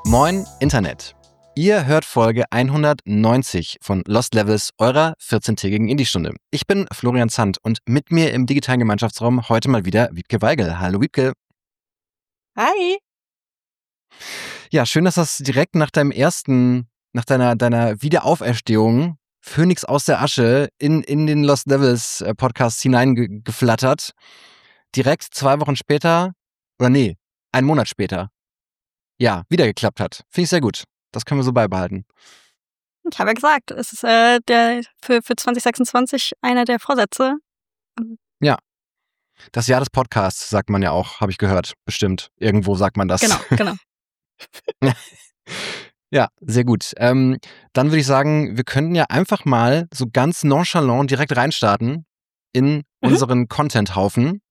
Moin Internet. Ihr hört Folge 190 von Lost Levels, eurer 14-tägigen Indie-Stunde. Ich bin Florian Zandt und mit mir im digitalen Gemeinschaftsraum heute mal wieder Wiebke Weigel. Hallo Wiebke. Hi. Ja, schön, dass das direkt nach deiner Wiederauferstehung, Phönix aus der Asche, in den Lost Levels Podcast hineingeflattert. Direkt 2 Wochen später, einen Monat später, ja, wieder geklappt hat. Finde ich sehr gut. Das können wir so beibehalten. Ich habe ja gesagt, es ist der für 2026 einer der Vorsätze. Ja. Das Jahr des Podcasts, sagt man ja auch, habe ich gehört. Bestimmt. Irgendwo sagt man das. Genau. Ja, sehr gut. Dann würde ich sagen, wir könnten ja einfach mal so ganz nonchalant direkt reinstarten in unseren Content-Haufen.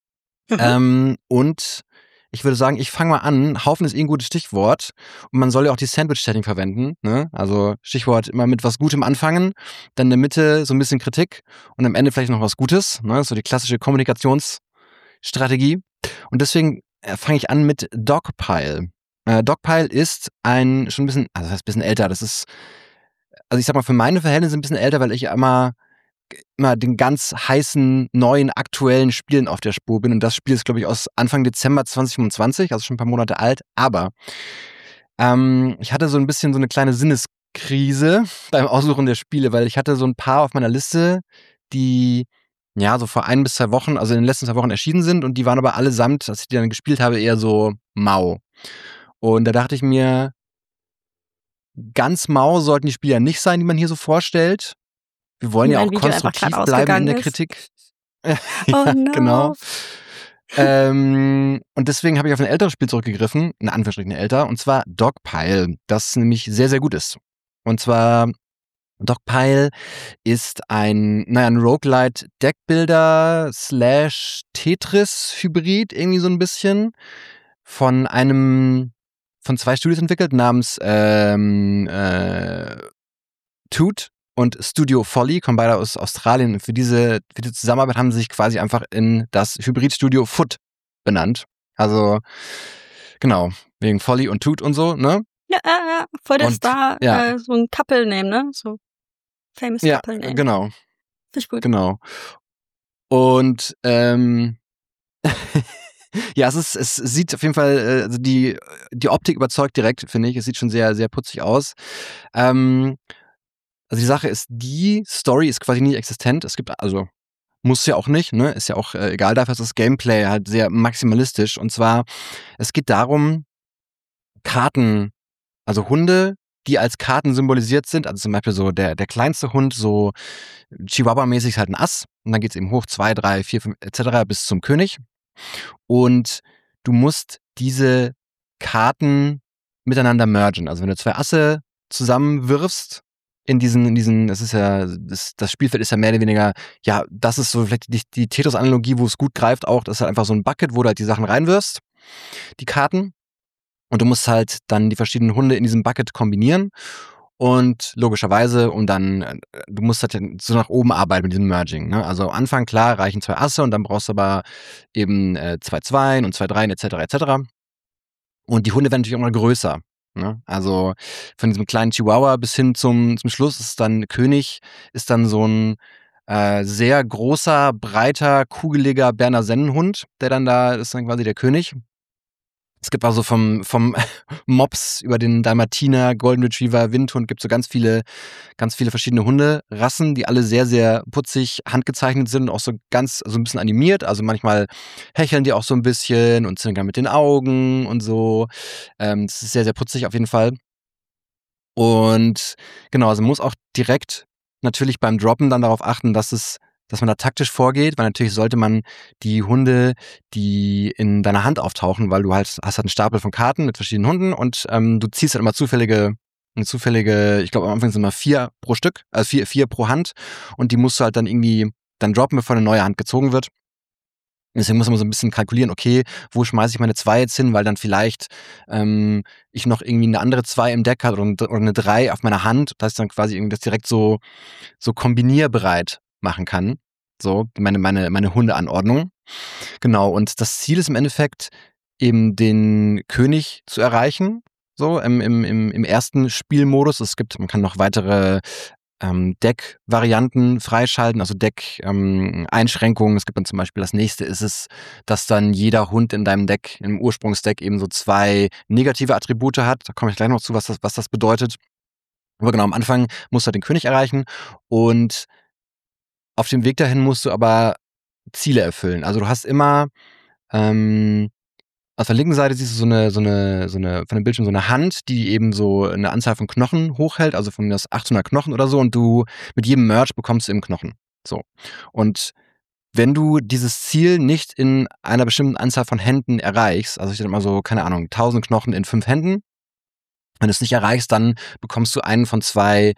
Und ich würde sagen, ich fange mal an. Haufen ist ein gutes Stichwort. Und man soll ja auch die Sandwich-Setting verwenden. Ne? Also Stichwort immer mit was Gutem anfangen, dann in der Mitte so ein bisschen Kritik und am Ende vielleicht noch was Gutes. Ne? So die klassische Kommunikationsstrategie. Und deswegen fange ich an mit Dogpile. Dogpile ist schon ein bisschen, also das heißt ein bisschen älter. Das ist, also ich sag mal, für meine Verhältnisse ein bisschen älter, weil ich immer den ganz heißen, neuen, aktuellen Spielen auf der Spur bin. Und das Spiel ist, glaube ich, aus Anfang Dezember 2025, also schon ein paar Monate alt. Aber ich hatte so ein bisschen so eine kleine Sinneskrise beim Aussuchen der Spiele, weil ich hatte so ein paar auf meiner Liste, die ja so vor 1 bis 2 Wochen, also in den letzten 2 Wochen erschienen sind. Und die waren aber allesamt, als ich die dann gespielt habe, eher so mau. Und da dachte ich mir, ganz mau sollten die Spiele ja nicht sein, die man hier so vorstellt. Wir wollen ja auch konstruktiv bleiben in der Kritik. Oh no. Genau. Und deswegen habe ich auf ein älteres Spiel zurückgegriffen, in Anführungsstrichen älter, und zwar Dogpile, das nämlich sehr, sehr gut ist. Und zwar, Dogpile ist ein Roguelite-Deckbuilder / Tetris-Hybrid, irgendwie so ein bisschen, von 2 Studios entwickelt, namens Toot und Studio Folly, kommen beide aus Australien. Und für diese Zusammenarbeit haben sie sich quasi einfach in das Hybridstudio Foot benannt. Also, genau, wegen Folly und Toot und so, ne? Ja, voll der Star, so ein Couple-Name, ne? So famous Couple-Name. Ja, genau. Finde ich gut. Genau. Und, ja, es sieht auf jeden Fall, also die Optik überzeugt direkt, finde ich. Es sieht schon sehr, sehr putzig aus. Also die Sache ist, die Story ist quasi nicht existent. Es gibt, also muss ja auch nicht, ne? Ist ja auch egal, dafür ist das Gameplay halt sehr maximalistisch. Und zwar, es geht darum, Karten, also Hunde, die als Karten symbolisiert sind, also zum Beispiel so der kleinste Hund, so Chihuahua-mäßig ist halt ein Ass. Und dann geht's eben hoch, 2, 3, 4, 5 etc. bis zum König. Und du musst diese Karten miteinander mergen. Also wenn du 2 Asse zusammenwirfst, in diesen, das ist ja, das Spielfeld ist ja mehr oder weniger, ja, das ist so vielleicht die Tetris-Analogie, wo es gut greift auch, das ist halt einfach so ein Bucket, wo du halt die Sachen reinwirfst, die Karten. Und du musst halt dann die verschiedenen Hunde in diesem Bucket kombinieren. Und logischerweise, du musst halt so nach oben arbeiten mit diesem Merging. Ne? Also am Anfang, klar, reichen 2 Asse und dann brauchst du aber eben 2 Zweien und 2 Dreien etc. etc. Und die Hunde werden natürlich auch immer größer. Ne? Also von diesem kleinen Chihuahua bis hin zum Schluss ist dann König, ist dann so ein sehr großer, breiter, kugeliger Berner Sennenhund, der dann da ist dann quasi der König. Es gibt also vom Mops über den Dalmatiner, Golden Retriever, Windhund, gibt so ganz viele verschiedene Hunderassen, die alle sehr, sehr putzig handgezeichnet sind und auch so ein bisschen animiert. Also manchmal hecheln die auch so ein bisschen und zwinkern mit den Augen und so. Das ist sehr, sehr putzig auf jeden Fall. Und genau, also man muss auch direkt natürlich beim Droppen dann darauf achten, dass man da taktisch vorgeht, weil natürlich sollte man die Hunde, die in deiner Hand auftauchen, weil du hast halt einen Stapel von Karten mit verschiedenen Hunden und du ziehst halt immer zufällige, ich glaube am Anfang sind immer 4 pro Stück, also 4 pro Hand und die musst du halt dann irgendwie dann droppen, bevor eine neue Hand gezogen wird. Deswegen muss man so ein bisschen kalkulieren, okay, wo schmeiße ich meine 2 jetzt hin, weil dann vielleicht ich noch irgendwie eine andere 2 im Deck habe oder eine 3 auf meiner Hand, dass ich dann quasi irgendwie das direkt so kombinierbereit machen kann. So, meine Hundeanordnung. Genau, und das Ziel ist im Endeffekt, eben den König zu erreichen. so im ersten Spielmodus. Man kann noch weitere Deck-Varianten freischalten, also Deck-Einschränkungen. Es gibt dann zum Beispiel, das nächste ist es, dass dann jeder Hund in deinem Deck, im Ursprungsdeck eben so 2 negative Attribute hat. Da komme ich gleich noch zu, was das bedeutet. Aber genau, am Anfang musst du halt den König erreichen und auf dem Weg dahin musst du aber Ziele erfüllen. Also du hast immer auf der linken Seite siehst du so eine von dem Bildschirm so eine Hand, die eben so eine Anzahl von Knochen hochhält, also von das 800 Knochen oder so, und du mit jedem Merge bekommst du eben Knochen. So. Und wenn du dieses Ziel nicht in einer bestimmten Anzahl von Händen erreichst, also ich sag mal so, keine Ahnung, 1000 Knochen in 5 Händen, wenn du es nicht erreichst, dann bekommst du einen von 2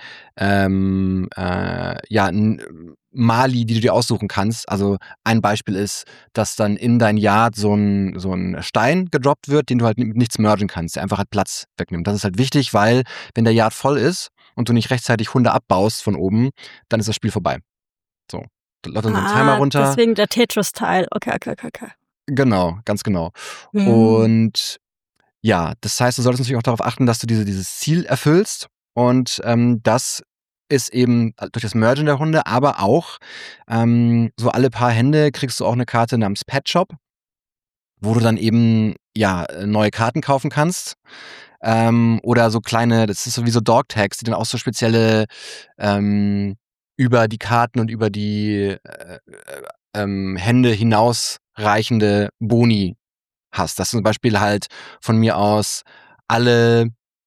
Mali, die du dir aussuchen kannst. Also ein Beispiel ist, dass dann in dein Yard so ein Stein gedroppt wird, den du halt mit nichts mergen kannst, der einfach halt Platz wegnimmt. Das ist halt wichtig, weil wenn der Yard voll ist und du nicht rechtzeitig Hunde abbaust von oben, dann ist das Spiel vorbei. So. Da läuft dann so ein Timer runter. Deswegen der Tetris-Teil. Okay. Genau, ganz genau. Und ja, das heißt, du solltest natürlich auch darauf achten, dass du dieses Ziel erfüllst. Und das ist eben durch das Mergen der Hunde, aber auch so alle paar Hände kriegst du auch eine Karte namens Pet Shop, wo du dann eben neue Karten kaufen kannst. Oder so kleine, das ist sowieso Dog Tags, die dann auch so spezielle über die Karten und über die Hände hinausreichende Boni hast. Dass du zum Beispiel halt von mir aus alle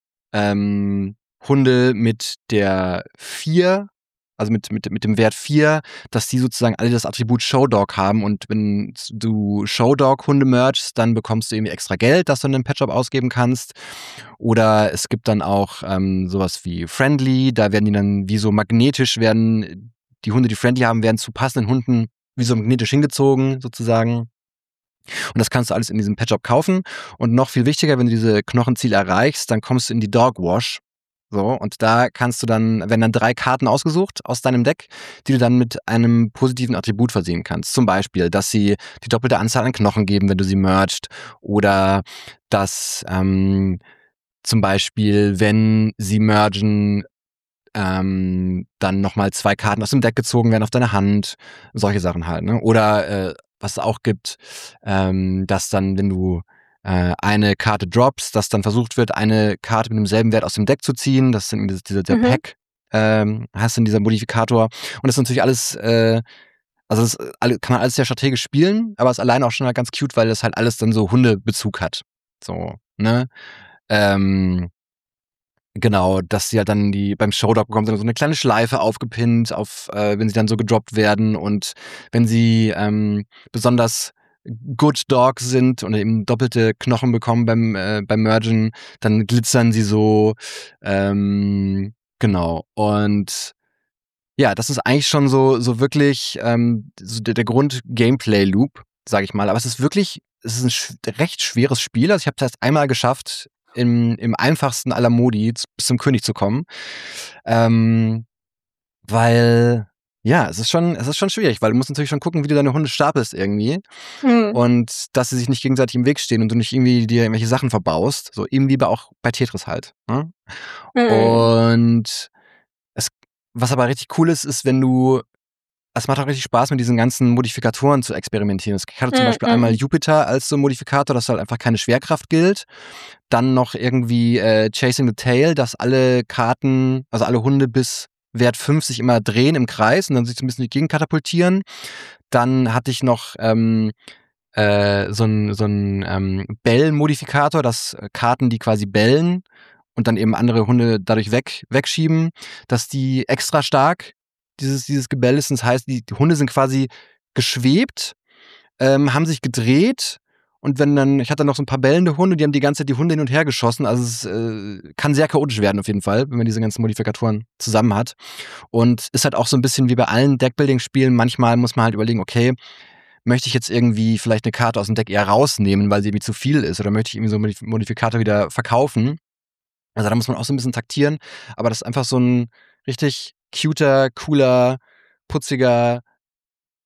Hunde mit der 4, also mit dem Wert 4, dass die sozusagen alle das Attribut Showdog haben, und wenn du Showdog-Hunde mergst, dann bekommst du irgendwie extra Geld, das du in einem Petshop ausgeben kannst. Oder es gibt dann auch sowas wie Friendly, da werden die dann wie so magnetisch, werden die Hunde, die Friendly haben, werden zu passenden Hunden wie so magnetisch hingezogen, sozusagen. Und das kannst du alles in diesem Petshop kaufen. Und noch viel wichtiger, wenn du diese Knochenziele erreichst, dann kommst du in die Dog Wash. So, und da werden dann 3 Karten ausgesucht aus deinem Deck, die du dann mit einem positiven Attribut versehen kannst. Zum Beispiel, dass sie die doppelte Anzahl an Knochen geben, wenn du sie mergst. Oder dass zum Beispiel, wenn sie mergen, dann nochmal 2 Karten aus dem Deck gezogen werden auf deine Hand. Solche Sachen halt, ne? Oder was es auch gibt, dass dann, wenn du eine Karte droppst, dass dann versucht wird, eine Karte mit demselben Wert aus dem Deck zu ziehen. Das ist dann der Pack, hast dann dieser Modifikator. Und das ist natürlich alles, also das kann man alles sehr strategisch spielen, aber ist alleine auch schon halt ganz cute, weil das halt alles dann so Hundebezug hat. So, ne? Genau, dass sie halt dann beim Showdog bekommen sie so eine kleine Schleife aufgepinnt, wenn sie dann so gedroppt werden, und wenn sie besonders Good Dogs sind und eben doppelte Knochen bekommen beim Mergen, dann glitzern sie so. Genau. Und ja, das ist eigentlich schon so wirklich so der Grund-Gameplay-Loop, sag ich mal. Aber es ist ein recht schweres Spiel. Also ich habe es erst einmal geschafft, im einfachsten aller Modi bis zum König zu kommen. Weil, ja, es ist schon schwierig, weil du musst natürlich schon gucken, wie du deine Hunde stapelst irgendwie. Und dass sie sich nicht gegenseitig im Weg stehen und du nicht irgendwie dir irgendwelche Sachen verbaust. So irgendwie auch bei Tetris halt. Ne? Und was aber richtig cool ist, wenn es macht auch richtig Spaß, mit diesen ganzen Modifikatoren zu experimentieren. Ich hatte zum Beispiel einmal Jupiter als so Modifikator, dass halt einfach keine Schwerkraft gilt. Dann noch irgendwie Chasing the Tail, dass alle Karten, also alle Hunde bis Wert 5 sich immer drehen im Kreis und dann sich so ein bisschen gegenkatapultieren. Dann hatte ich noch so ein Bell-Modifikator, dass Karten, die quasi bellen und dann eben andere Hunde dadurch wegschieben, dass die extra stark dieses Gebell ist. Das heißt, die Hunde sind quasi geschwebt, haben sich gedreht, und ich hatte noch so ein paar bellende Hunde, die haben die ganze Zeit die Hunde hin und her geschossen. Also es kann sehr chaotisch werden auf jeden Fall, wenn man diese ganzen Modifikatoren zusammen hat. Und ist halt auch so ein bisschen wie bei allen Deckbuilding-Spielen. Manchmal muss man halt überlegen, okay, möchte ich jetzt irgendwie vielleicht eine Karte aus dem Deck eher rausnehmen, weil sie irgendwie zu viel ist, oder möchte ich irgendwie so einen Modifikator wieder verkaufen? Also da muss man auch so ein bisschen taktieren, aber das ist einfach so ein richtig cuter, cooler, putziger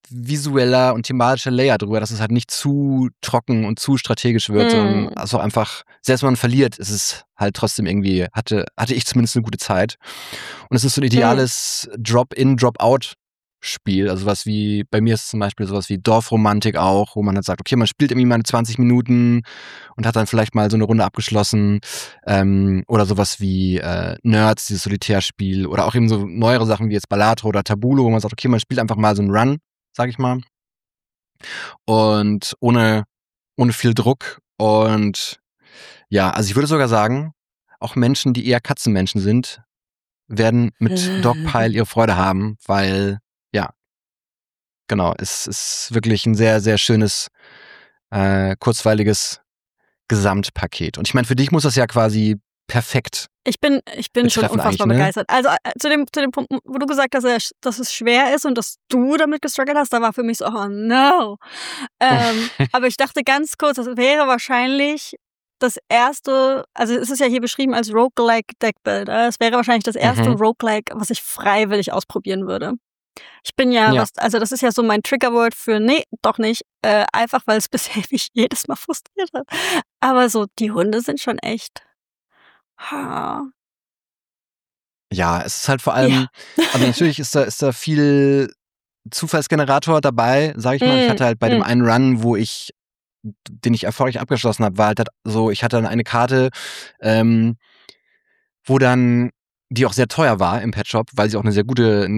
visueller und thematischer Layer drüber, dass es halt nicht zu trocken und zu strategisch wird, sondern also einfach, selbst wenn man verliert, ist es halt trotzdem irgendwie, hatte ich zumindest eine gute Zeit. Und es ist so ein ideales Drop-in, Drop-out-Spiel. Also was wie, bei mir ist es zum Beispiel sowas wie Dorfromantik auch, wo man halt sagt, okay, man spielt irgendwie mal 20 Minuten und hat dann vielleicht mal so eine Runde abgeschlossen. Oder sowas wie Nerds, dieses Solitärspiel. Oder auch eben so neuere Sachen wie jetzt Balatro oder Tabulo, wo man sagt, okay, man spielt einfach mal so einen Run, sag ich mal. Und ohne viel Druck. Und ja, also ich würde sogar sagen, auch Menschen, die eher Katzenmenschen sind, werden mit Dogpile ihre Freude haben, weil, ja, genau, es ist wirklich ein sehr, sehr schönes, kurzweiliges Gesamtpaket. Und ich meine, für dich muss das ja quasi perfekt Ich bin schon betreffen eigentlich, unfassbar ne? begeistert. Also zu dem Punkt, wo du gesagt hast, dass es schwer ist und dass du damit gestruggelt hast, da war für mich so, oh no. Aber ich dachte ganz kurz, das wäre wahrscheinlich das erste, also es ist ja hier beschrieben als Roguelike Deckbuilder, es wäre wahrscheinlich das erste Roguelike, was ich freiwillig ausprobieren würde. Ich bin ja, Ja. also das ist ja so mein Triggerword für, nee, doch nicht, einfach weil es bisher mich jedes Mal frustriert hat. Aber so, die Hunde sind schon echt. Ja, es ist halt vor allem, also natürlich ist da viel Zufallsgenerator dabei, sag ich mal. Ich hatte halt bei dem einen Run, den ich erfolgreich abgeschlossen habe, war halt so, ich hatte dann eine Karte, wo dann, die auch sehr teuer war im Pet Shop, weil sie auch ein sehr guter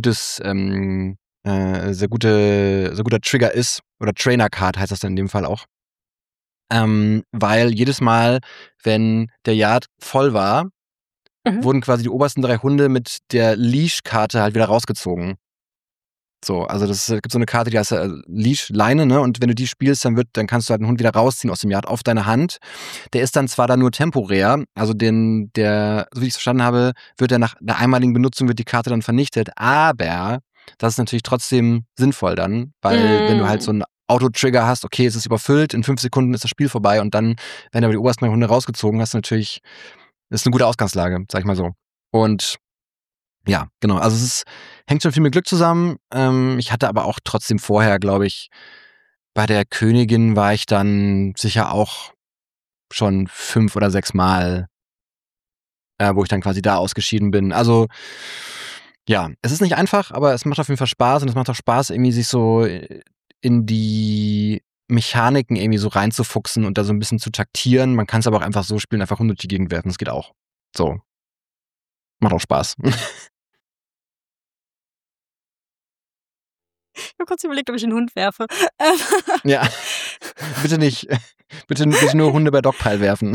Trigger ist, oder Trainer Card heißt das dann in dem Fall auch. Weil jedes Mal, wenn der Yard voll war, wurden quasi die obersten 3 Hunde mit der Leash-Karte halt wieder rausgezogen. So, also es gibt so eine Karte, die heißt Leash, Leine, ne? Und wenn du die spielst, dann kannst du halt einen Hund wieder rausziehen aus dem Yard auf deine Hand. Der ist dann zwar da nur temporär, also so wie ich es verstanden habe, wird er nach der einmaligen Benutzung wird die Karte dann vernichtet, aber das ist natürlich trotzdem sinnvoll dann, weil wenn du halt so einen Auto-Trigger hast, okay, es ist überfüllt, in 5 Sekunden ist das Spiel vorbei und dann werden aber die obersten 3 Hunde rausgezogen, hast du natürlich, das ist eine gute Ausgangslage, sag ich mal so. Und ja, genau. Also hängt schon viel mit Glück zusammen. Ich hatte aber auch trotzdem vorher, glaube ich, bei der Königin war ich dann sicher auch schon 5 oder 6 Mal, wo ich dann quasi da ausgeschieden bin. Also ja, es ist nicht einfach, aber es macht auf jeden Fall Spaß und es macht auch Spaß, irgendwie sich so in die Mechaniken irgendwie so reinzufuchsen und da so ein bisschen zu taktieren. Man kann es aber auch einfach so spielen, einfach Hunde durch die Gegend werfen. Das geht auch. So. Macht auch Spaß. Ich habe kurz überlegt, ob ich einen Hund werfe. Ja, bitte nicht. Bitte nur Hunde bei Dogpile werfen.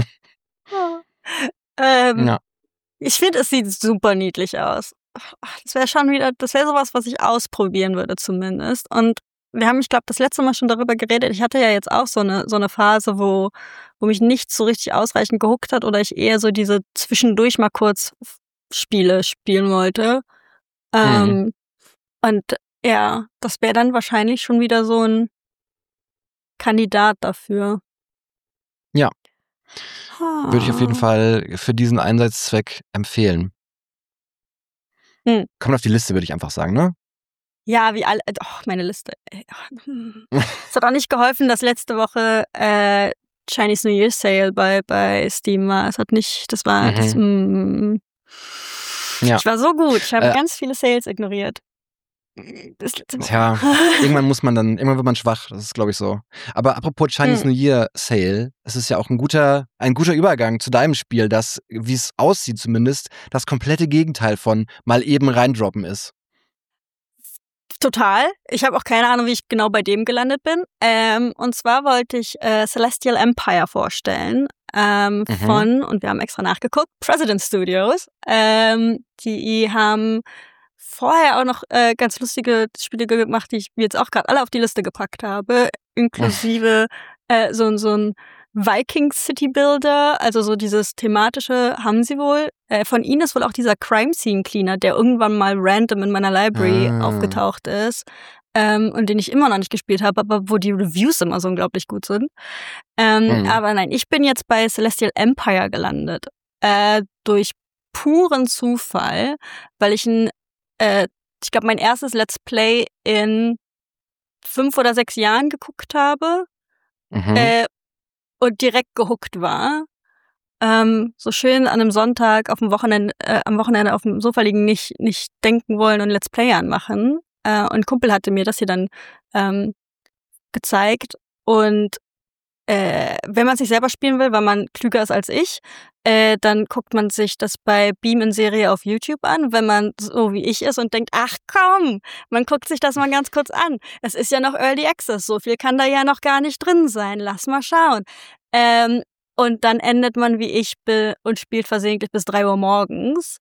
Ja. Ich finde, es sieht super niedlich aus. Das wäre sowas, was ich ausprobieren würde zumindest. Und wir haben, ich glaube, das letzte Mal schon darüber geredet. Ich hatte ja jetzt auch so eine Phase, wo mich nichts so richtig ausreichend gehuckt hat oder ich eher so diese zwischendurch mal kurz Spiele spielen wollte. Und ja, das wäre dann wahrscheinlich schon wieder so ein Kandidat dafür. Ja. Würde ich auf jeden Fall für diesen Einsatzzweck empfehlen. Kommt auf die Liste, würde ich einfach sagen, ne? Ja, wie alle. Meine Liste. Es hat auch nicht geholfen, dass letzte Woche Chinese New Year Sale bei Steam war. Es hat nicht, das war, Ja. Ich war so gut. Ich habe ganz viele Sales ignoriert. Tja, irgendwann wird man schwach, das ist, glaube ich, so. Aber apropos Chinese New Year Sale, es ist ja auch ein guter Übergang zu deinem Spiel, das, wie es aussieht zumindest, das komplette Gegenteil von mal eben reindroppen ist. Total. Ich habe auch keine Ahnung, wie ich genau bei dem gelandet bin. Und zwar wollte ich Celestial Empire vorstellen von, und wir haben extra nachgeguckt, President Studios. Die haben vorher auch noch ganz lustige Spiele gemacht, die ich jetzt auch gerade alle auf die Liste gepackt habe, inklusive so ein Viking City Builder, also so dieses thematische haben sie wohl. Von ihnen ist wohl auch dieser Crime Scene Cleaner, der irgendwann mal random in meiner Library aufgetaucht ist und den ich immer noch nicht gespielt habe, aber wo die Reviews immer so unglaublich gut sind. Aber nein, ich bin jetzt bei Celestial Empire gelandet. Durch puren Zufall, weil ich ich glaube, mein erstes Let's Play in 5 oder 6 Jahren geguckt habe und direkt gehuckt war. So schön an einem Sonntag am Wochenende auf dem Sofa liegen, nicht denken wollen und Let's Play anmachen. Und ein Kumpel hatte mir das hier dann gezeigt. Und wenn man sich selber spielen will, weil man klüger ist als ich, dann guckt man sich das bei Beam in Serie auf YouTube an, wenn man so wie ich ist und denkt, ach komm, man guckt sich das mal ganz kurz an. Es ist ja noch Early Access, so viel kann da ja noch gar nicht drin sein, lass mal schauen. Und dann endet man wie ich und spielt versehentlich bis 3 Uhr morgens.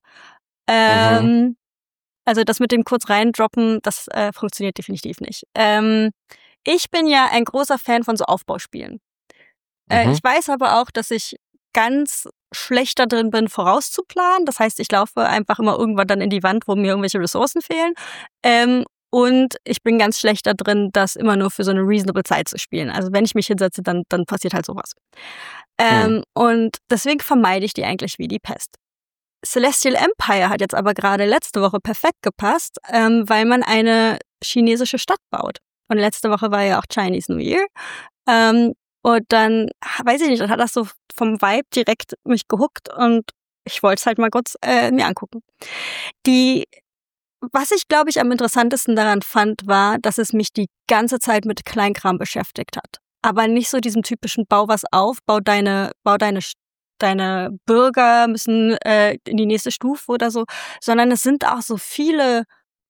Also das mit dem kurz reindroppen, das funktioniert definitiv nicht. Ich bin ja ein großer Fan von so Aufbauspielen. Ich weiß aber auch, dass ich ganz schlecht da drin bin, vorauszuplanen. Das heißt, ich laufe einfach immer irgendwann dann in die Wand, wo mir irgendwelche Ressourcen fehlen. Und ich bin ganz schlecht da drin, das immer nur für so eine reasonable Zeit zu spielen. Also wenn ich mich hinsetze, dann passiert halt sowas. Und deswegen vermeide ich die eigentlich wie die Pest. Celestial Empire hat jetzt aber gerade letzte Woche perfekt gepasst, weil man eine chinesische Stadt baut. Und letzte Woche war ja auch Chinese New Year. Und dann, weiß ich nicht, dann hat das so vom Vibe direkt mich gehuckt und ich wollte es halt mal kurz mir angucken. Was ich, glaube ich, am interessantesten daran fand, war, dass es mich die ganze Zeit mit Kleinkram beschäftigt hat. Aber nicht so diesem typischen Bau was auf, bau deine Bürger müssen in die nächste Stufe oder so, sondern es sind auch so viele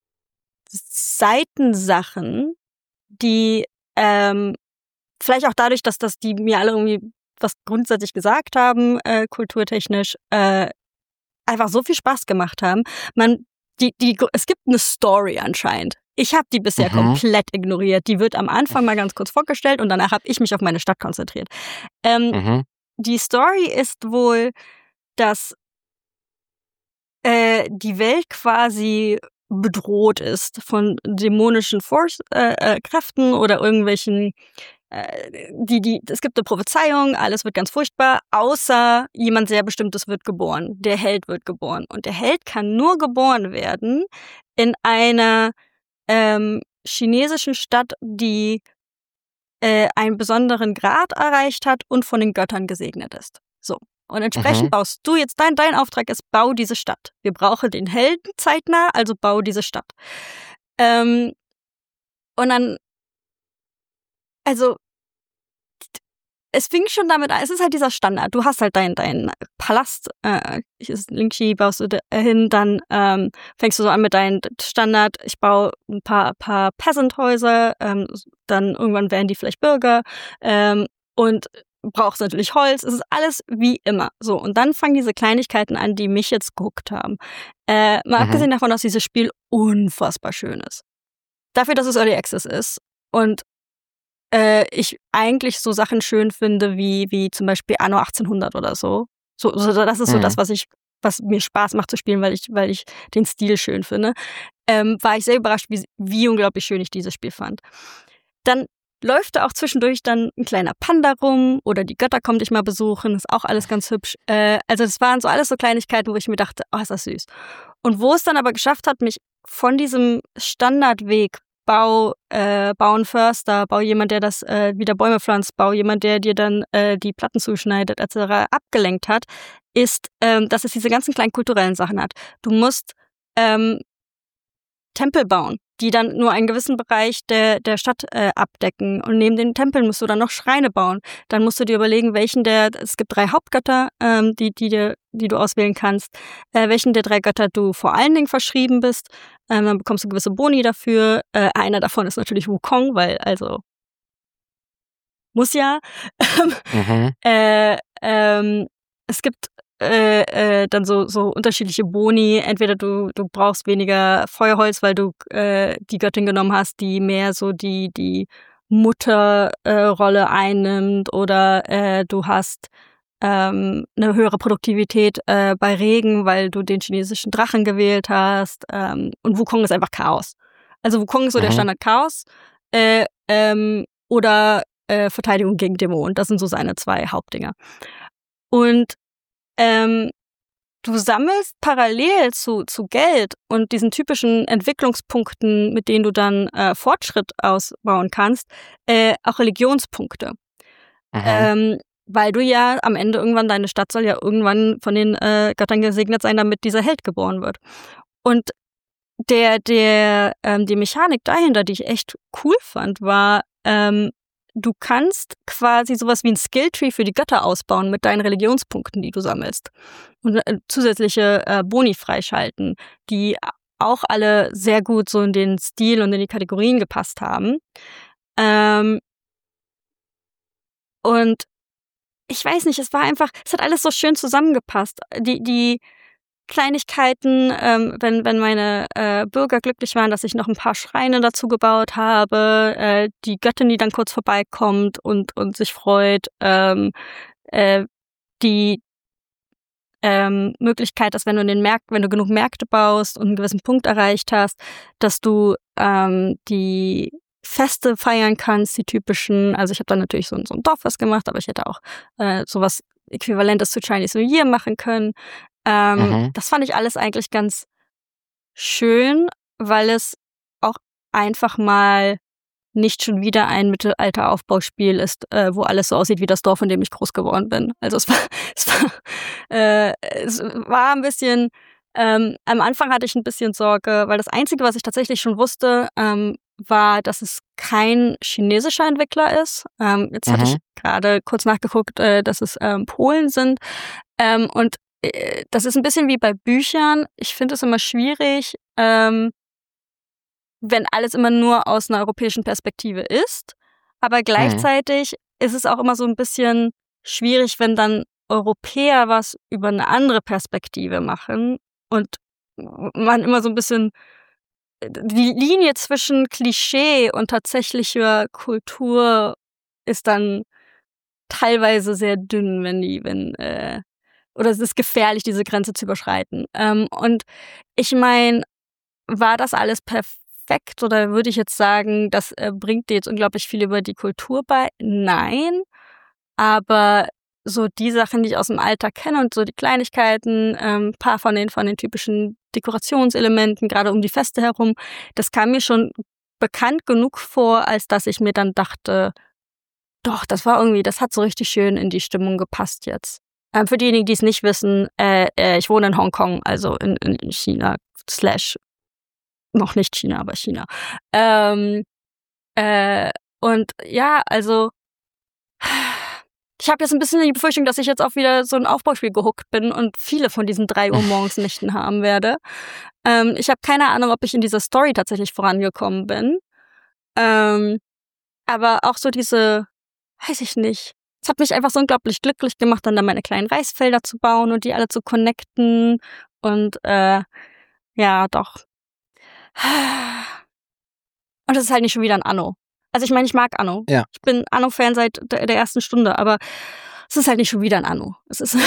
Seitensachen, die vielleicht auch dadurch, dass die mir alle irgendwie was grundsätzlich gesagt haben, kulturtechnisch, einfach so viel Spaß gemacht haben. Es gibt eine Story anscheinend. Ich habe die bisher komplett ignoriert. Die wird am Anfang mal ganz kurz vorgestellt und danach habe ich mich auf meine Stadt konzentriert. Die Story ist wohl, dass die Welt quasi bedroht ist von dämonischen Kräften oder irgendwelchen es gibt eine Prophezeiung, alles wird ganz furchtbar, außer jemand sehr Bestimmtes wird geboren. Der Held wird geboren. Und der Held kann nur geboren werden in einer chinesischen Stadt, die einen besonderen Grad erreicht hat und von den Göttern gesegnet ist. So. Und entsprechend baust du jetzt, dein Auftrag ist, bau diese Stadt. Wir brauchen den Helden zeitnah, also bau diese Stadt. Und dann, also, es fing schon damit an, es ist halt dieser Standard. Du hast halt deinen Palast, Lingxi baust du hin, dann fängst du so an mit deinem Standard, ich baue ein paar Peasant-Häuser, dann irgendwann werden die vielleicht Bürger und brauchst natürlich Holz, es ist alles wie immer. So, und dann fangen diese Kleinigkeiten an, die mich jetzt gehuckt haben. Mal abgesehen davon, dass dieses Spiel unfassbar schön ist. Dafür, dass es Early Access ist und ich eigentlich so Sachen schön finde, wie zum Beispiel Anno 1800 oder so. So das ist so das, was mir Spaß macht zu spielen, weil ich den Stil schön finde. War ich sehr überrascht, wie unglaublich schön ich dieses Spiel fand. Dann läuft da auch zwischendurch dann ein kleiner Panda rum oder die Götter kommen dich mal besuchen, ist auch alles ganz hübsch. Also das waren so alles so Kleinigkeiten, wo ich mir dachte, oh, ist das süß. Und wo es dann aber geschafft hat, mich von diesem Standardweg bau einen Förster, bau jemand, der das wieder Bäume pflanzt, bau jemand, der dir dann die Platten zuschneidet, etc. abgelenkt hat, ist, dass es diese ganzen kleinen kulturellen Sachen hat. Du musst Tempel bauen, die dann nur einen gewissen Bereich der Stadt abdecken. Und neben den Tempeln musst du dann noch Schreine bauen. Dann musst du dir überlegen, es gibt 3 Hauptgötter, die du auswählen kannst, welchen der 3 Götter du vor allen Dingen verschrieben bist. Dann bekommst du gewisse Boni dafür. Einer davon ist natürlich Wukong, weil also muss ja. Es gibt dann so unterschiedliche Boni. Entweder du brauchst weniger Feuerholz, weil du die Göttin genommen hast, die mehr so die Mutterrolle einnimmt, oder du hast eine höhere Produktivität bei Regen, weil du den chinesischen Drachen gewählt hast. Und Wukong ist einfach Chaos. Also Wukong ist so der Standard Chaos oder Verteidigung gegen Dämonen. Das sind so seine 2 Hauptdinger. Und du sammelst parallel zu Geld und diesen typischen Entwicklungspunkten, mit denen du dann Fortschritt ausbauen kannst, auch Religionspunkte. Weil du ja am Ende irgendwann, deine Stadt soll ja irgendwann von den Göttern gesegnet sein, damit dieser Held geboren wird. Und die Mechanik dahinter, die ich echt cool fand, war, du kannst quasi sowas wie ein Skilltree für die Götter ausbauen mit deinen Religionspunkten, die du sammelst. Und zusätzliche Boni freischalten, die auch alle sehr gut so in den Stil und in die Kategorien gepasst haben. Und ich weiß nicht, es hat alles so schön zusammengepasst. Die Kleinigkeiten, wenn meine Bürger glücklich waren, dass ich noch ein paar Schreine dazu gebaut habe, die Göttin, die dann kurz vorbeikommt und sich freut, die Möglichkeit, dass wenn du genug Märkte baust und einen gewissen Punkt erreicht hast, dass du die Feste feiern kannst, die typischen. Also ich habe dann natürlich so ein Dorffest gemacht, aber ich hätte auch sowas Äquivalentes zu Chinese New Year machen können. Das fand ich alles eigentlich ganz schön, weil es auch einfach mal nicht schon wieder ein Mittelalter-Aufbauspiel ist, wo alles so aussieht wie das Dorf, in dem ich groß geworden bin. Also es war ein bisschen, am Anfang hatte ich ein bisschen Sorge, weil das Einzige, was ich tatsächlich schon wusste, war, dass es kein chinesischer Entwickler ist. Jetzt hatte ich gerade kurz nachgeguckt, dass es Polen sind. Und das ist ein bisschen wie bei Büchern. Ich finde es immer schwierig, wenn alles immer nur aus einer europäischen Perspektive ist. Aber gleichzeitig ist es auch immer so ein bisschen schwierig, wenn dann Europäer was über eine andere Perspektive machen und man immer so ein bisschen die Linie zwischen Klischee und tatsächlicher Kultur ist dann teilweise sehr dünn, oder es ist gefährlich, diese Grenze zu überschreiten. Und ich meine, war das alles perfekt oder würde ich jetzt sagen, das bringt dir jetzt unglaublich viel über die Kultur bei? Nein, aber so die Sachen, die ich aus dem Alltag kenne und so die Kleinigkeiten, ein paar von den typischen Dekorationselementen, gerade um die Feste herum, das kam mir schon bekannt genug vor, als dass ich mir dann dachte, doch, das hat so richtig schön in die Stimmung gepasst jetzt. Für diejenigen, die es nicht wissen, ich wohne in Hongkong, also in China, noch nicht China, aber China. Und ja, also ich habe jetzt ein bisschen die Befürchtung, dass ich jetzt auch wieder so ein Aufbauspiel gehuckt bin und viele von diesen 3 Uhr morgens Nächten haben werde. Ich habe keine Ahnung, ob ich in dieser Story tatsächlich vorangekommen bin. Aber auch so weiß ich nicht. Es hat mich einfach so unglaublich glücklich gemacht, dann da meine kleinen Reisfelder zu bauen und die alle zu connecten. Und ja, doch. Und es ist halt nicht schon wieder ein Anno. Also ich meine, ich mag Anno. Ja. Ich bin Anno-Fan seit der ersten Stunde, aber es ist halt nicht schon wieder ein Anno. Es ist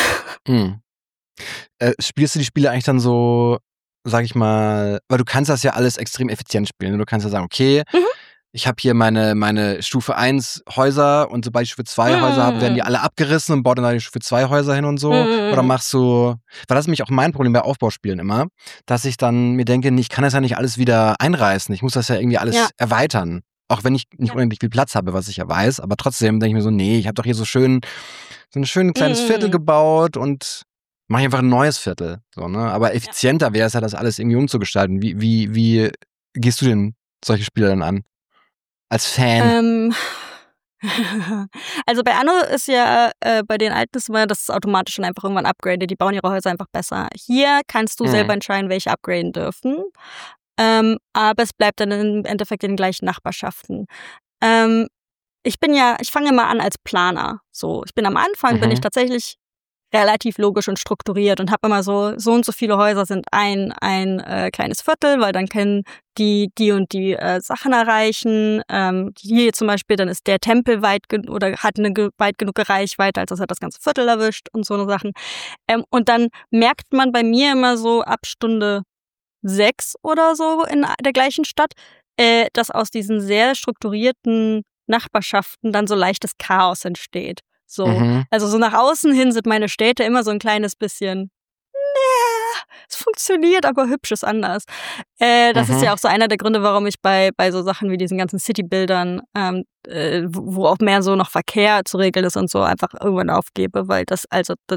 Spielst du die Spiele eigentlich dann so, sag ich mal, weil du kannst das ja alles extrem effizient spielen. Du kannst ja sagen, okay, ich habe hier meine Stufe 1 Häuser und sobald ich Stufe 2 Häuser habe, werden die alle abgerissen und baue dann die Stufe 2 Häuser hin und so. Oder machst du, weil das ist nämlich auch mein Problem bei Aufbauspielen immer, dass ich dann mir denke, ich kann das ja nicht alles wieder einreißen. Ich muss das ja irgendwie alles erweitern. Auch wenn ich nicht unendlich viel Platz habe, was ich ja weiß. Aber trotzdem denke ich mir so, nee, ich habe doch hier so ein schönes kleines Viertel gebaut und mache einfach ein neues Viertel. So, ne? Aber effizienter wäre es ja, das alles irgendwie umzugestalten. Wie gehst du denn solche Spiele dann an? Als Fan? Also bei Anno ist ja bei den alten ist immer, dass es automatisch schon einfach irgendwann upgradet. Die bauen ihre Häuser einfach besser. Hier kannst du selber entscheiden, welche upgraden dürfen. Aber es bleibt dann im Endeffekt in den gleichen Nachbarschaften. Ich fange immer an als Planer. So, ich bin am Anfang, bin ich tatsächlich relativ logisch und strukturiert und habe immer so und so viele Häuser sind ein kleines Viertel, weil dann können die und die Sachen erreichen. Hier zum Beispiel, dann ist der Tempel hat eine weit genug Reichweite, als dass er das ganze Viertel erwischt und so eine Sachen. Und dann merkt man bei mir immer so ab Stunde 6 oder so in der gleichen Stadt, dass aus diesen sehr strukturierten Nachbarschaften dann so leichtes Chaos entsteht. So, also so nach außen hin sind meine Städte immer so ein kleines bisschen es funktioniert, aber hübsch ist anders. Das ist ja auch so einer der Gründe, warum ich bei so Sachen wie diesen ganzen City-Bildern, wo auch mehr so noch Verkehr zu regeln ist und so, einfach irgendwann aufgebe, weil das,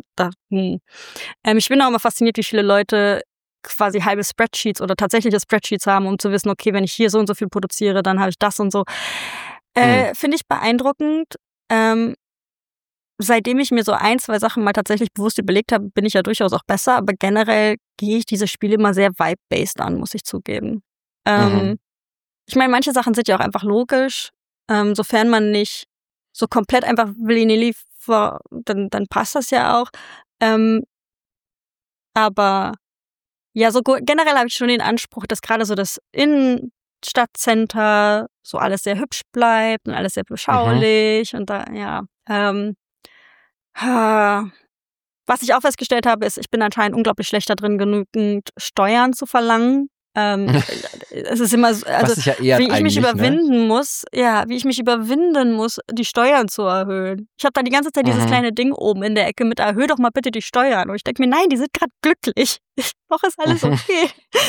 ich bin auch immer fasziniert, wie viele Leute quasi halbe Spreadsheets oder tatsächliche Spreadsheets haben, um zu wissen, okay, wenn ich hier so und so viel produziere, dann habe ich das und so. Finde ich beeindruckend. Seitdem ich mir so 1, 2 Sachen mal tatsächlich bewusst überlegt habe, bin ich ja durchaus auch besser, aber generell gehe ich diese Spiele immer sehr vibe-based an, muss ich zugeben. Ich meine, manche Sachen sind ja auch einfach logisch, sofern man nicht so komplett einfach willy-nilly dann passt das ja auch. Aber ja, so generell habe ich schon den Anspruch, dass gerade so das Innenstadtcenter so alles sehr hübsch bleibt und alles sehr beschaulich und da, ja. Was ich auch festgestellt habe, ist, ich bin anscheinend unglaublich schlecht da drin, genügend Steuern zu verlangen. Es ist immer so, also wie ich mich überwinden muss, die Steuern zu erhöhen. Ich habe da die ganze Zeit dieses kleine Ding oben in der Ecke mit, erhöh doch mal bitte die Steuern. Und ich denke mir, nein, die sind gerade glücklich. Doch ist alles okay.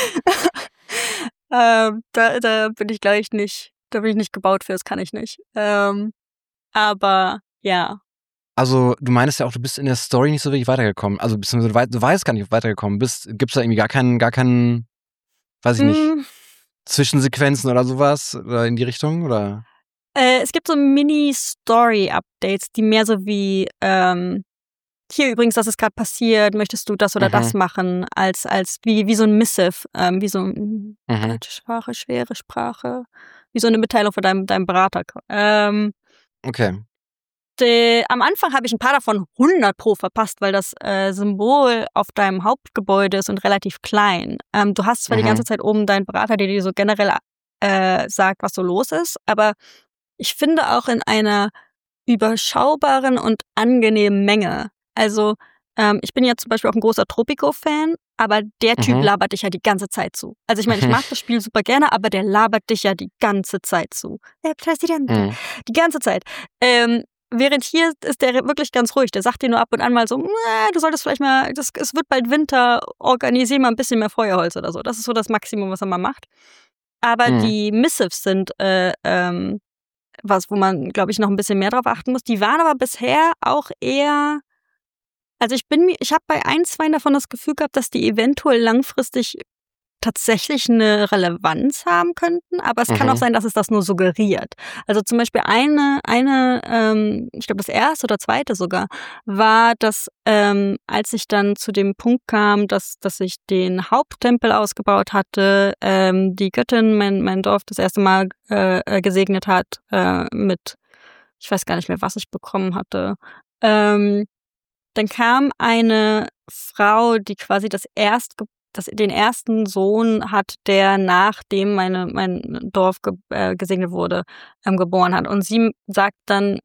Da bin ich gleich nicht, da bin ich nicht gebaut für, das kann ich nicht. Aber ja. Also du meinst ja auch, du bist in der Story nicht so wirklich weitergekommen. Also beziehungsweise du weißt gar nicht, ob du weitergekommen bist. Gibt es da irgendwie gar keinen, weiß ich nicht, Zwischensequenzen oder sowas oder in die Richtung? Oder? Es gibt so Mini-Story-Updates, die mehr so wie hier übrigens, das ist gerade passiert, möchtest du das oder das machen, als wie so ein Missive, wie so deutsche Sprache, schwere Sprache, wie so eine Mitteilung von deinem Berater. Okay. Am Anfang habe ich ein paar davon 100% verpasst, weil das Symbol auf deinem Hauptgebäude ist und relativ klein. Du hast zwar die ganze Zeit oben deinen Berater, der dir so generell sagt, was so los ist, aber ich finde auch in einer überschaubaren und angenehmen Menge. Also ich bin ja zum Beispiel auch ein großer Tropico-Fan, aber der Typ labert dich ja die ganze Zeit zu. Also ich meine, ich mag das Spiel super gerne, aber der labert dich ja die ganze Zeit zu. Der Präsident, die ganze Zeit. Während hier ist der wirklich ganz ruhig. Der sagt dir nur ab und an mal so, du solltest vielleicht mal, es wird bald Winter, organisier mal ein bisschen mehr Feuerholz oder so. Das ist so das Maximum, was er mal macht. Aber die Missives sind was, wo man, glaube ich, noch ein bisschen mehr drauf achten muss. Die waren aber bisher auch eher, also ich habe bei 1, 2 davon das Gefühl gehabt, dass die eventuell langfristig tatsächlich eine Relevanz haben könnten, aber es kann auch sein, dass es das nur suggeriert. Also zum Beispiel eine, ich glaube das erste oder zweite sogar, war, dass als ich dann zu dem Punkt kam, dass ich den Haupttempel ausgebaut hatte, die Göttin mein Dorf das erste Mal gesegnet hat mit, ich weiß gar nicht mehr, was ich bekommen hatte. Dann kam eine Frau, die quasi den ersten Sohn hat, der nachdem mein Dorf gesegnet wurde, geboren hat. Und sie sagt dann,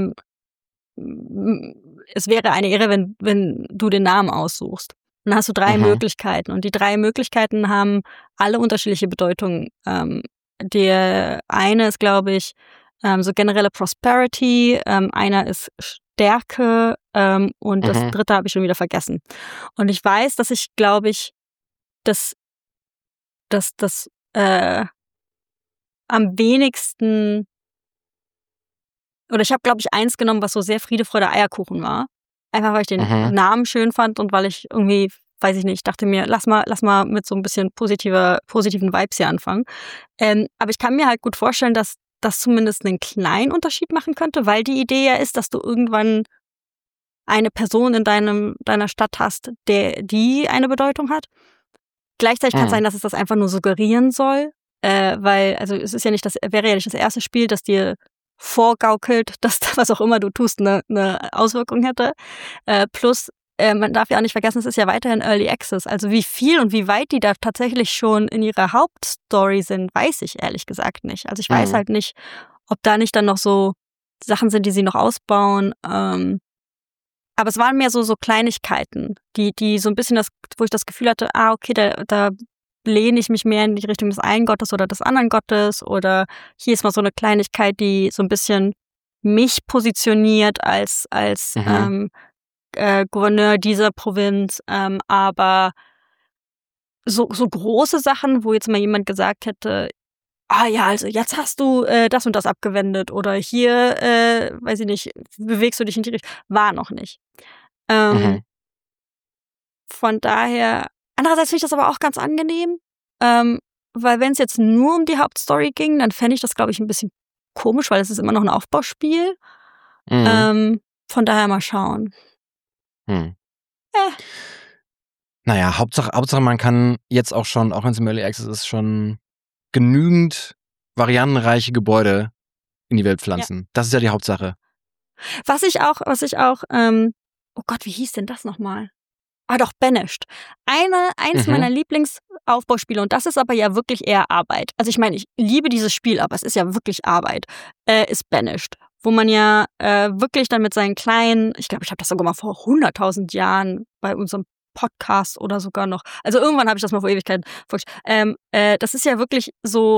es wäre eine Ehre, wenn du den Namen aussuchst. Und dann hast du 3 Möglichkeiten. Und die 3 Möglichkeiten haben alle unterschiedliche Bedeutungen. Der eine ist, glaube ich, so generelle Prosperity, einer ist Stärke und das dritte habe ich schon wieder vergessen. Und ich weiß, dass ich, glaube ich, das am wenigsten, oder ich habe, glaube ich, eins genommen, was so sehr Friede, Freude, Eierkuchen war. Einfach, weil ich den Namen schön fand und weil ich irgendwie, weiß ich nicht, dachte mir, lass mal mit so ein bisschen positiven Vibes hier anfangen. Aber ich kann mir halt gut vorstellen, dass das zumindest einen kleinen Unterschied machen könnte, weil die Idee ja ist, dass du irgendwann eine Person in deiner Stadt hast, die eine Bedeutung hat. Gleichzeitig kann es sein, dass es das einfach nur suggerieren soll, weil, also es ist ja nicht wäre ja nicht das erste Spiel, das dir vorgaukelt, dass was auch immer du tust, eine Auswirkung hätte. Plus, man darf ja auch nicht vergessen, es ist ja weiterhin Early Access. Also wie viel und wie weit die da tatsächlich schon in ihrer Hauptstory sind, weiß ich ehrlich gesagt nicht. Also ich weiß halt nicht, ob da nicht dann noch so Sachen sind, die sie noch ausbauen. Aber es waren mehr so Kleinigkeiten, die so ein bisschen wo ich das Gefühl hatte, okay, da lehne ich mich mehr in die Richtung des einen Gottes oder des anderen Gottes, oder hier ist mal so eine Kleinigkeit, die so ein bisschen mich positioniert als Gouverneur dieser Provinz, aber so große Sachen, wo jetzt mal jemand gesagt hätte, ja, also jetzt hast du das und das abgewendet oder hier, weiß ich nicht, bewegst du dich in die Richtung, war noch nicht. Von daher, andererseits finde ich das aber auch ganz angenehm, weil wenn es jetzt nur um die Hauptstory ging, dann fände ich das, glaube ich, ein bisschen komisch, weil es ist immer noch ein Aufbauspiel. Von daher mal schauen. Naja, Hauptsache man kann jetzt auch schon, auch wenn es im Early Access ist, schon genügend variantenreiche Gebäude in die Welt pflanzen. Ja. Das ist ja die Hauptsache. Was ich auch, oh Gott, wie hieß denn das nochmal? Doch, Banished. Eins meiner Lieblingsaufbauspiele, und das ist aber ja wirklich eher Arbeit. Also ich meine, ich liebe dieses Spiel, aber es ist ja wirklich Arbeit, ist Banished. Wo man ja wirklich dann mit seinen kleinen, ich glaube, ich habe das sogar mal vor 100.000 Jahren bei unserem Podcast oder sogar noch, also irgendwann habe ich das mal vor Ewigkeiten vorgestellt. Das ist ja wirklich so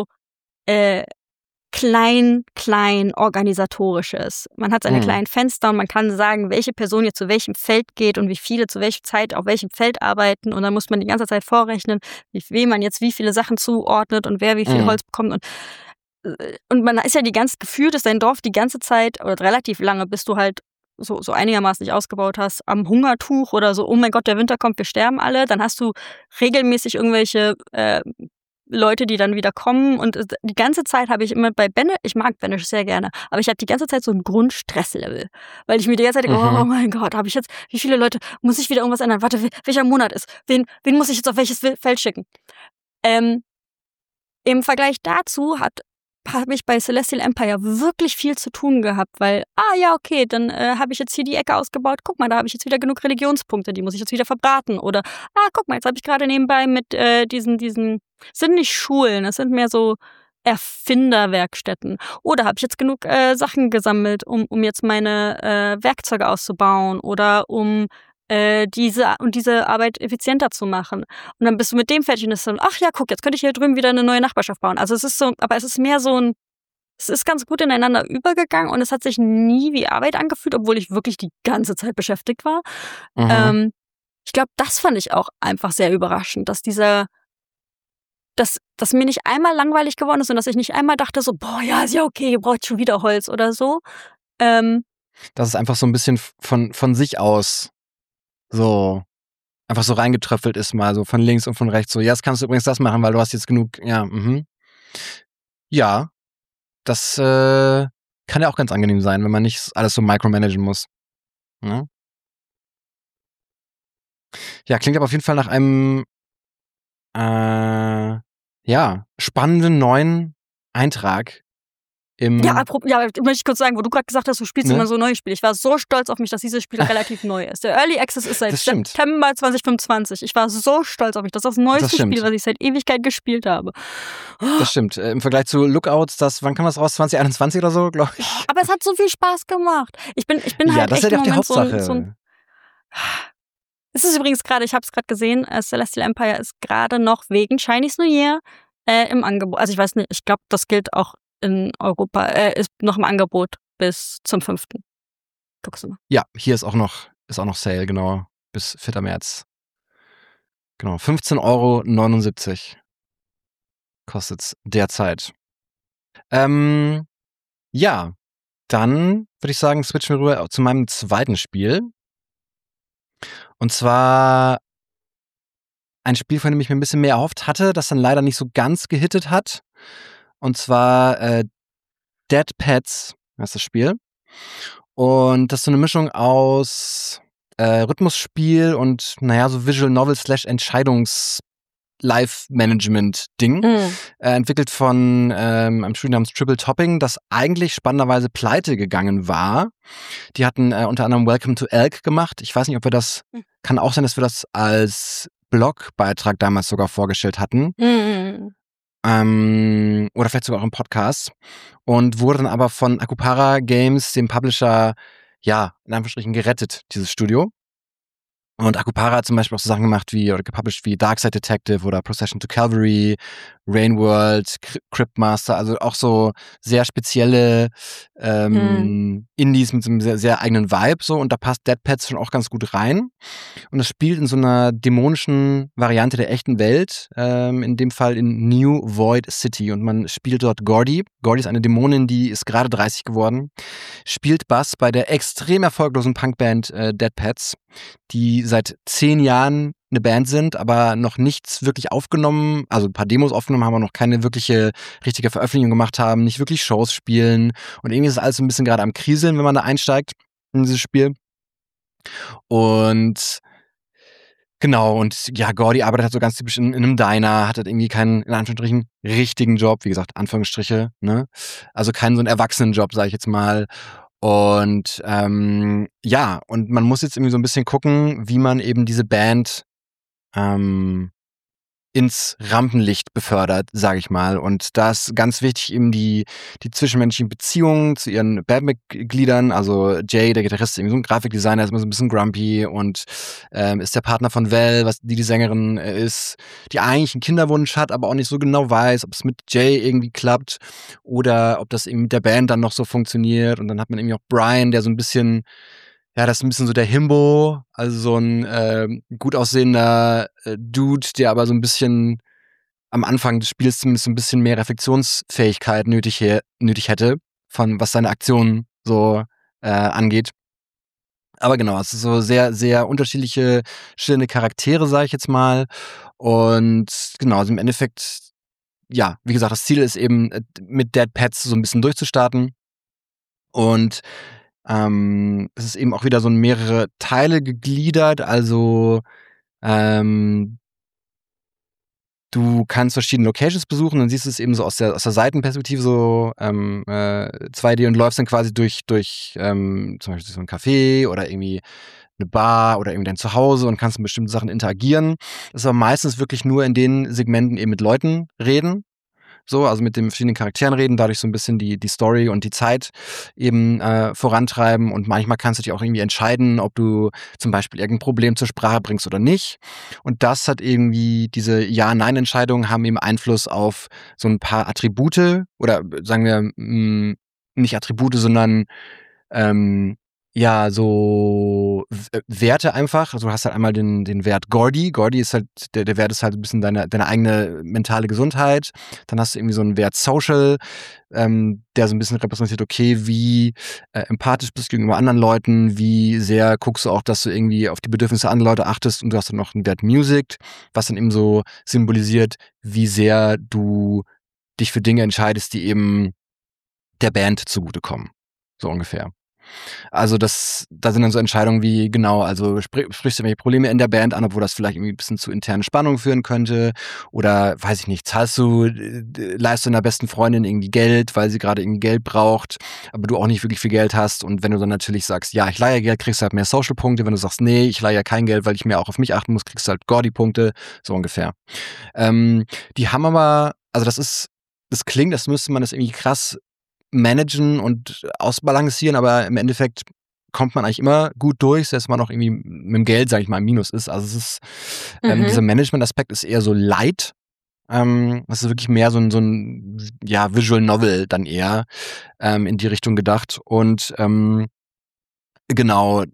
klein organisatorisches. Man hat seine kleinen Fenster und man kann sagen, welche Person jetzt zu welchem Feld geht und wie viele zu welcher Zeit auf welchem Feld arbeiten, und dann muss man die ganze Zeit vorrechnen, wem man jetzt wie viele Sachen zuordnet und wer wie viel Holz bekommt, und man ist ja gefühlt ist dein Dorf die ganze Zeit oder relativ lange, bis du halt so einigermaßen nicht ausgebaut hast, am Hungertuch oder so, oh mein Gott, der Winter kommt, wir sterben alle. Dann hast du regelmäßig irgendwelche Leute, die dann wieder kommen, und die ganze Zeit habe ich immer bei Banish, ich mag Banish sehr gerne, aber ich habe die ganze Zeit so ein Grundstresslevel, weil ich mir die ganze Zeit denke, oh mein Gott, habe ich jetzt, wie viele Leute, muss ich wieder irgendwas ändern, warte, welcher Monat ist, wen muss ich jetzt auf welches Feld schicken? Im Vergleich dazu habe ich bei Celestial Empire wirklich viel zu tun gehabt, weil, ja, okay, dann habe ich jetzt hier die Ecke ausgebaut, guck mal, da habe ich jetzt wieder genug Religionspunkte, die muss ich jetzt wieder verbraten, oder, guck mal, jetzt habe ich gerade nebenbei mit diesen, sind nicht Schulen, das sind mehr so Erfinderwerkstätten, oder habe ich jetzt genug Sachen gesammelt, um jetzt meine Werkzeuge auszubauen, oder um diese Arbeit effizienter zu machen. Und dann bist du mit dem fertig und ist dann, ach ja, guck, jetzt könnte ich hier drüben wieder eine neue Nachbarschaft bauen. Also es ist so, aber es ist mehr so es ist ganz gut ineinander übergegangen und es hat sich nie wie Arbeit angefühlt, obwohl ich wirklich die ganze Zeit beschäftigt war. Ich glaube, das fand ich auch einfach sehr überraschend, dass dass mir nicht einmal langweilig geworden ist und dass ich nicht einmal dachte so, boah, ja, ist ja okay, ihr braucht schon wieder Holz oder so. Dass es einfach so ein bisschen von sich aus so einfach so reingetröpfelt ist, mal so von links und von rechts, so, ja, jetzt kannst du übrigens das machen, weil du hast jetzt genug, ja, das kann ja auch ganz angenehm sein, wenn man nicht alles so micromanagen muss. Ja, klingt aber auf jeden Fall nach einem spannenden neuen Eintrag. Möchte ich kurz sagen, wo du gerade gesagt hast, du spielst immer so neue Spiele. Ich war so stolz auf mich, dass dieses Spiel relativ neu ist. Der Early Access ist seit September 2025. Ich war so stolz auf mich. Das ist das neueste Spiel, was ich seit Ewigkeit gespielt habe. Das stimmt. Im Vergleich zu Lookouts, wann kam das raus? 2021 oder so, glaube ich. Aber es hat so viel Spaß gemacht. Ich bin halt das echt ist ja auch die Hauptsache. Es ist übrigens gerade, ich habe es gerade gesehen, Celestial Empire ist gerade noch wegen Chinese New Year im Angebot. Also ich weiß nicht, ich glaube, das gilt auch in Europa, ist noch im Angebot bis zum 5. Guckst du mal. Ja, hier ist auch noch Sale, genau, bis 4. März. Genau, 15,79 € kostet es derzeit. Ja, dann würde ich sagen, switchen wir rüber zu meinem zweiten Spiel. Und zwar ein Spiel, von dem ich mir ein bisschen mehr erhofft hatte, das dann leider nicht so ganz gehittet hat. Und zwar Dead Pets heißt das Spiel. Und das ist so eine Mischung aus Rhythmusspiel und, so Visual Novel / Entscheidungs-Live-Management-Ding. Entwickelt von einem Studio namens Triple Topping, das eigentlich spannenderweise pleite gegangen war. Die hatten unter anderem Welcome to Elk gemacht. Ich weiß nicht, ob wir das, kann auch sein, dass wir das als Blogbeitrag damals sogar vorgestellt hatten. Oder vielleicht sogar auch im Podcast. Und wurde dann aber von Akupara Games, dem Publisher, in Anführungsstrichen gerettet, dieses Studio. Und Akupara hat zum Beispiel auch so Sachen gemacht oder gepublished wie Darkside Detective oder Procession to Calvary, Rainworld, Cryptmaster, also auch so sehr spezielle Indies mit so einem sehr, sehr eigenen Vibe so, und da passt Dead Pets schon auch ganz gut rein. Und es spielt in so einer dämonischen Variante der echten Welt, in dem Fall in New Void City, und man spielt dort Gordy. Gordy ist eine Dämonin, die ist gerade 30 geworden, spielt Bass bei der extrem erfolglosen Punkband Dead Pets, die seit 10 Jahren eine Band sind, aber noch nichts wirklich aufgenommen, also ein paar Demos aufgenommen haben, aber noch keine wirkliche, richtige Veröffentlichung gemacht haben, nicht wirklich Shows spielen, und irgendwie ist alles so ein bisschen gerade am Kriseln, wenn man da einsteigt in dieses Spiel. Und genau, und ja, Gordy arbeitet halt so ganz typisch in einem Diner, hat halt irgendwie keinen, in Anführungsstrichen, richtigen Job, wie gesagt, Anführungsstriche, ne? Also keinen so einen Erwachsenenjob, sag ich jetzt mal. Und ja, und man muss jetzt irgendwie so ein bisschen gucken, wie man eben diese Band ins Rampenlicht befördert, sage ich mal. Und da ist ganz wichtig eben die zwischenmenschlichen Beziehungen zu ihren Bandmitgliedern. Also Jay, der Gitarrist, ist irgendwie so ein Grafikdesigner, ist immer so ein bisschen grumpy und ist der Partner von Val, was die Sängerin ist, die eigentlich einen Kinderwunsch hat, aber auch nicht so genau weiß, ob es mit Jay irgendwie klappt oder ob das irgendwie mit der Band dann noch so funktioniert. Und dann hat man irgendwie auch Brian, der so ein bisschen, ja, das ist ein bisschen so der Himbo, also so ein gut aussehender Dude, der aber so ein bisschen am Anfang des Spiels zumindest so ein bisschen mehr Reflexionsfähigkeit nötig hätte, von was seine Aktionen so angeht. Aber genau, es ist so sehr, sehr unterschiedliche, schöne Charaktere, sage ich jetzt mal. Und genau, also im Endeffekt, ja, wie gesagt, das Ziel ist eben, mit Dead Pets so ein bisschen durchzustarten. Und es ist eben auch wieder so in mehrere Teile gegliedert, also du kannst verschiedene Locations besuchen, dann siehst du es eben so aus der Seitenperspektive, so 2D, und läufst dann quasi durch zum Beispiel so ein Café oder irgendwie eine Bar oder irgendwie dein Zuhause und kannst mit bestimmten Sachen interagieren. Das ist aber meistens wirklich nur in den Segmenten eben mit Leuten reden. So, also mit den verschiedenen Charakteren reden, dadurch so ein bisschen die Story und die Zeit eben vorantreiben, und manchmal kannst du dich auch irgendwie entscheiden, ob du zum Beispiel irgendein Problem zur Sprache bringst oder nicht. Und das hat irgendwie, diese Ja-Nein-Entscheidungen haben eben Einfluss auf so ein paar Attribute, oder sagen wir nicht Attribute, sondern ähm, ja, so Werte einfach. Also du hast halt einmal den Wert Gordy. Gordy ist halt, der Wert ist halt ein bisschen deine eigene mentale Gesundheit. Dann hast du irgendwie so einen Wert Social, der so ein bisschen repräsentiert, okay, wie empathisch bist du gegenüber anderen Leuten, wie sehr guckst du auch, dass du irgendwie auf die Bedürfnisse anderer Leute achtest, und du hast dann noch einen Wert Music, was dann eben so symbolisiert, wie sehr du dich für Dinge entscheidest, die eben der Band zugutekommen. So ungefähr. Also da sind dann so Entscheidungen wie, genau, also sprichst du irgendwelche Probleme in der Band an, obwohl das vielleicht irgendwie ein bisschen zu internen Spannungen führen könnte, oder weiß ich nicht, leistest du deiner besten Freundin irgendwie Geld, weil sie gerade irgendwie Geld braucht, aber du auch nicht wirklich viel Geld hast, und wenn du dann natürlich sagst, ja, ich leihe Geld, kriegst du halt mehr Social-Punkte, wenn du sagst, nee, ich leihe kein Geld, weil ich mehr auch auf mich achten muss, kriegst du halt Gordy-Punkte, so ungefähr. Die haben aber, also das klingt, als müsste man das irgendwie krass managen und ausbalancieren, aber im Endeffekt kommt man eigentlich immer gut durch, selbst wenn man auch irgendwie mit dem Geld, sag ich mal, im Minus ist. Also es ist, dieser Management-Aspekt ist eher so light. Das ist wirklich mehr so ein ja, Visual Novel dann eher in die Richtung gedacht. Und genau,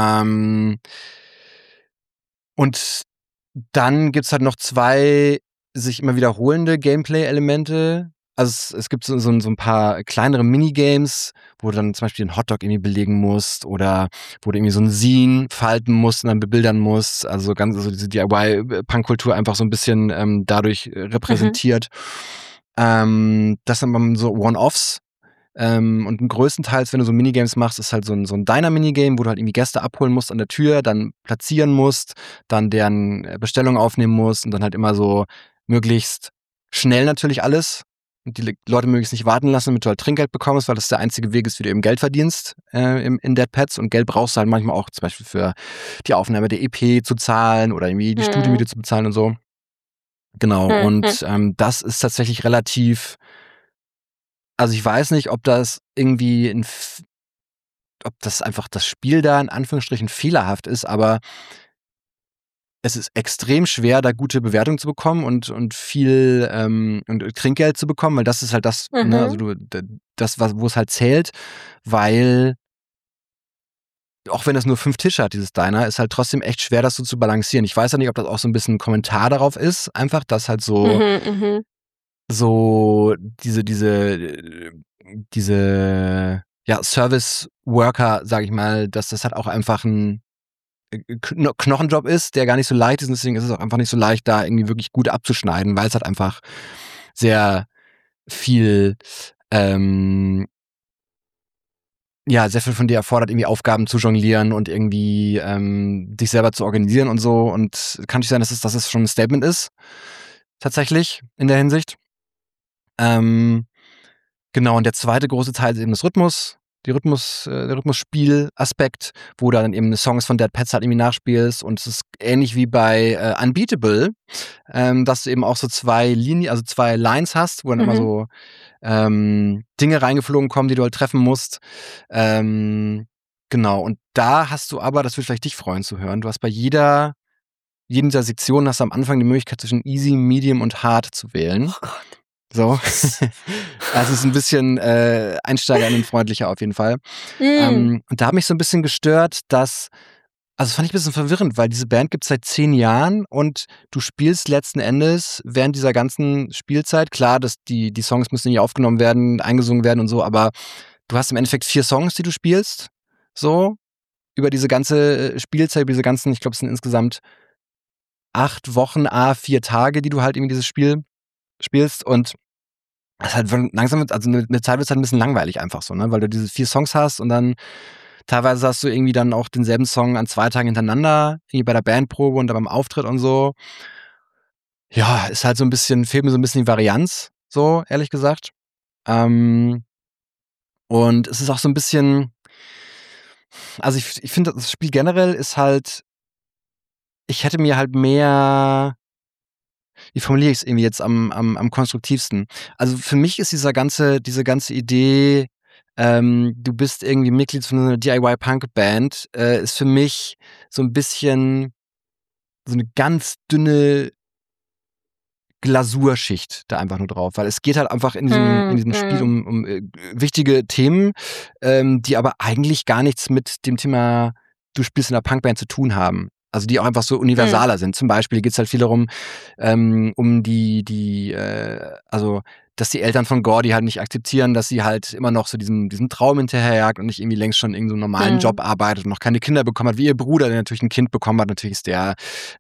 und dann gibt's halt noch 2 sich immer wiederholende Gameplay-Elemente. Also es gibt so ein paar kleinere Minigames, wo du dann zum Beispiel 'n Hotdog irgendwie belegen musst, oder wo du irgendwie so 'n Zine falten musst und dann bebildern musst. Also ganz, also diese DIY-Punkkultur einfach so ein bisschen dadurch repräsentiert. Das sind dann so One-Offs. Und größtenteils, wenn du so Minigames machst, ist halt so ein Diner-Minigame, wo du halt irgendwie Gäste abholen musst an der Tür, dann platzieren musst, dann deren Bestellung aufnehmen musst, und dann halt immer so möglichst schnell natürlich alles. Und die Leute möglichst nicht warten lassen, damit du halt Trinkgeld bekommst, weil das der einzige Weg ist, wie du eben Geld verdienst in Dead Pets. Und Geld brauchst du halt manchmal auch zum Beispiel für die Aufnahme der EP zu zahlen oder irgendwie die Studiomiete zu bezahlen und so. Genau, und das ist tatsächlich relativ. Also ich weiß nicht, ob das irgendwie ob das einfach das Spiel da in Anführungsstrichen fehlerhaft ist, aber es ist extrem schwer, da gute Bewertungen zu bekommen und viel und Trinkgeld zu bekommen, weil das ist halt das, ne, also das, wo es halt zählt, weil auch wenn es nur 5 Tische hat, dieses Diner, ist halt trotzdem echt schwer, das so zu balancieren. Ich weiß ja nicht, ob das auch so ein bisschen ein Kommentar darauf ist, einfach, dass halt so diese ja, Service-Worker, sag ich mal, dass das halt auch einfach ein Knochenjob ist, der gar nicht so leicht ist und deswegen ist es auch einfach nicht so leicht, da irgendwie wirklich gut abzuschneiden, weil es halt einfach sehr viel sehr viel von dir erfordert, irgendwie Aufgaben zu jonglieren und irgendwie dich selber zu organisieren und so. Und kann nicht sein, dass es schon ein Statement ist, tatsächlich, in der Hinsicht. Genau, und der zweite große Teil ist eben das Rhythmus, der Rhythmusspiel-Aspekt, wo du dann eben Songs von Dead Pets halt irgendwie nachspielst. Und es ist ähnlich wie bei Unbeatable, dass du eben auch so 2 Lines hast, wo dann immer so Dinge reingeflogen kommen, die du halt treffen musst. Genau, und da hast du aber, das würde vielleicht dich freuen zu hören, du hast bei jeder dieser Sektionen hast du am Anfang die Möglichkeit zwischen Easy, Medium und Hard zu wählen. Oh Gott. So. Also es ist ein bisschen einsteigerinnenfreundlicher auf jeden Fall. Und da hat mich so ein bisschen gestört, also fand ich ein bisschen verwirrend, weil diese Band gibt es seit 10 Jahren und du spielst letzten Endes während dieser ganzen Spielzeit, klar, dass die Songs müssen nicht aufgenommen werden, eingesungen werden und so, aber du hast im Endeffekt 4 Songs, die du spielst, so, über diese ganze Spielzeit, über diese ganzen, ich glaube, es sind insgesamt 8 Wochen, 4 Tage, die du halt irgendwie dieses Spiel spielst und das ist halt langsam, also eine Zeit wird es halt ein bisschen langweilig einfach so, ne, weil du diese 4 Songs hast und dann teilweise hast du irgendwie dann auch denselben Song an 2 Tagen hintereinander, irgendwie bei der Bandprobe und dann beim Auftritt und so. Ja, ist halt so ein bisschen, fehlt mir so ein bisschen die Varianz, so, ehrlich gesagt. Und es ist auch so ein bisschen, also ich finde, das Spiel generell ist halt, ich hätte mir halt mehr, wie formuliere ich es irgendwie jetzt am konstruktivsten? Also für mich ist diese ganze Idee, du bist irgendwie Mitglied von einer DIY-Punk-Band, ist für mich so ein bisschen so eine ganz dünne Glasurschicht da einfach nur drauf, weil es geht halt einfach in diesem Spiel um wichtige Themen, die aber eigentlich gar nichts mit dem Thema, du spielst in einer Punkband zu tun haben. Also die auch einfach so universaler sind. Zum Beispiel geht es halt viel darum, also dass die Eltern von Gordy halt nicht akzeptieren, dass sie halt immer noch so diesem Traum hinterherjagt und nicht irgendwie längst schon in so einem normalen Job arbeitet und noch keine Kinder bekommen hat, wie ihr Bruder, der natürlich ein Kind bekommen hat. Natürlich ist der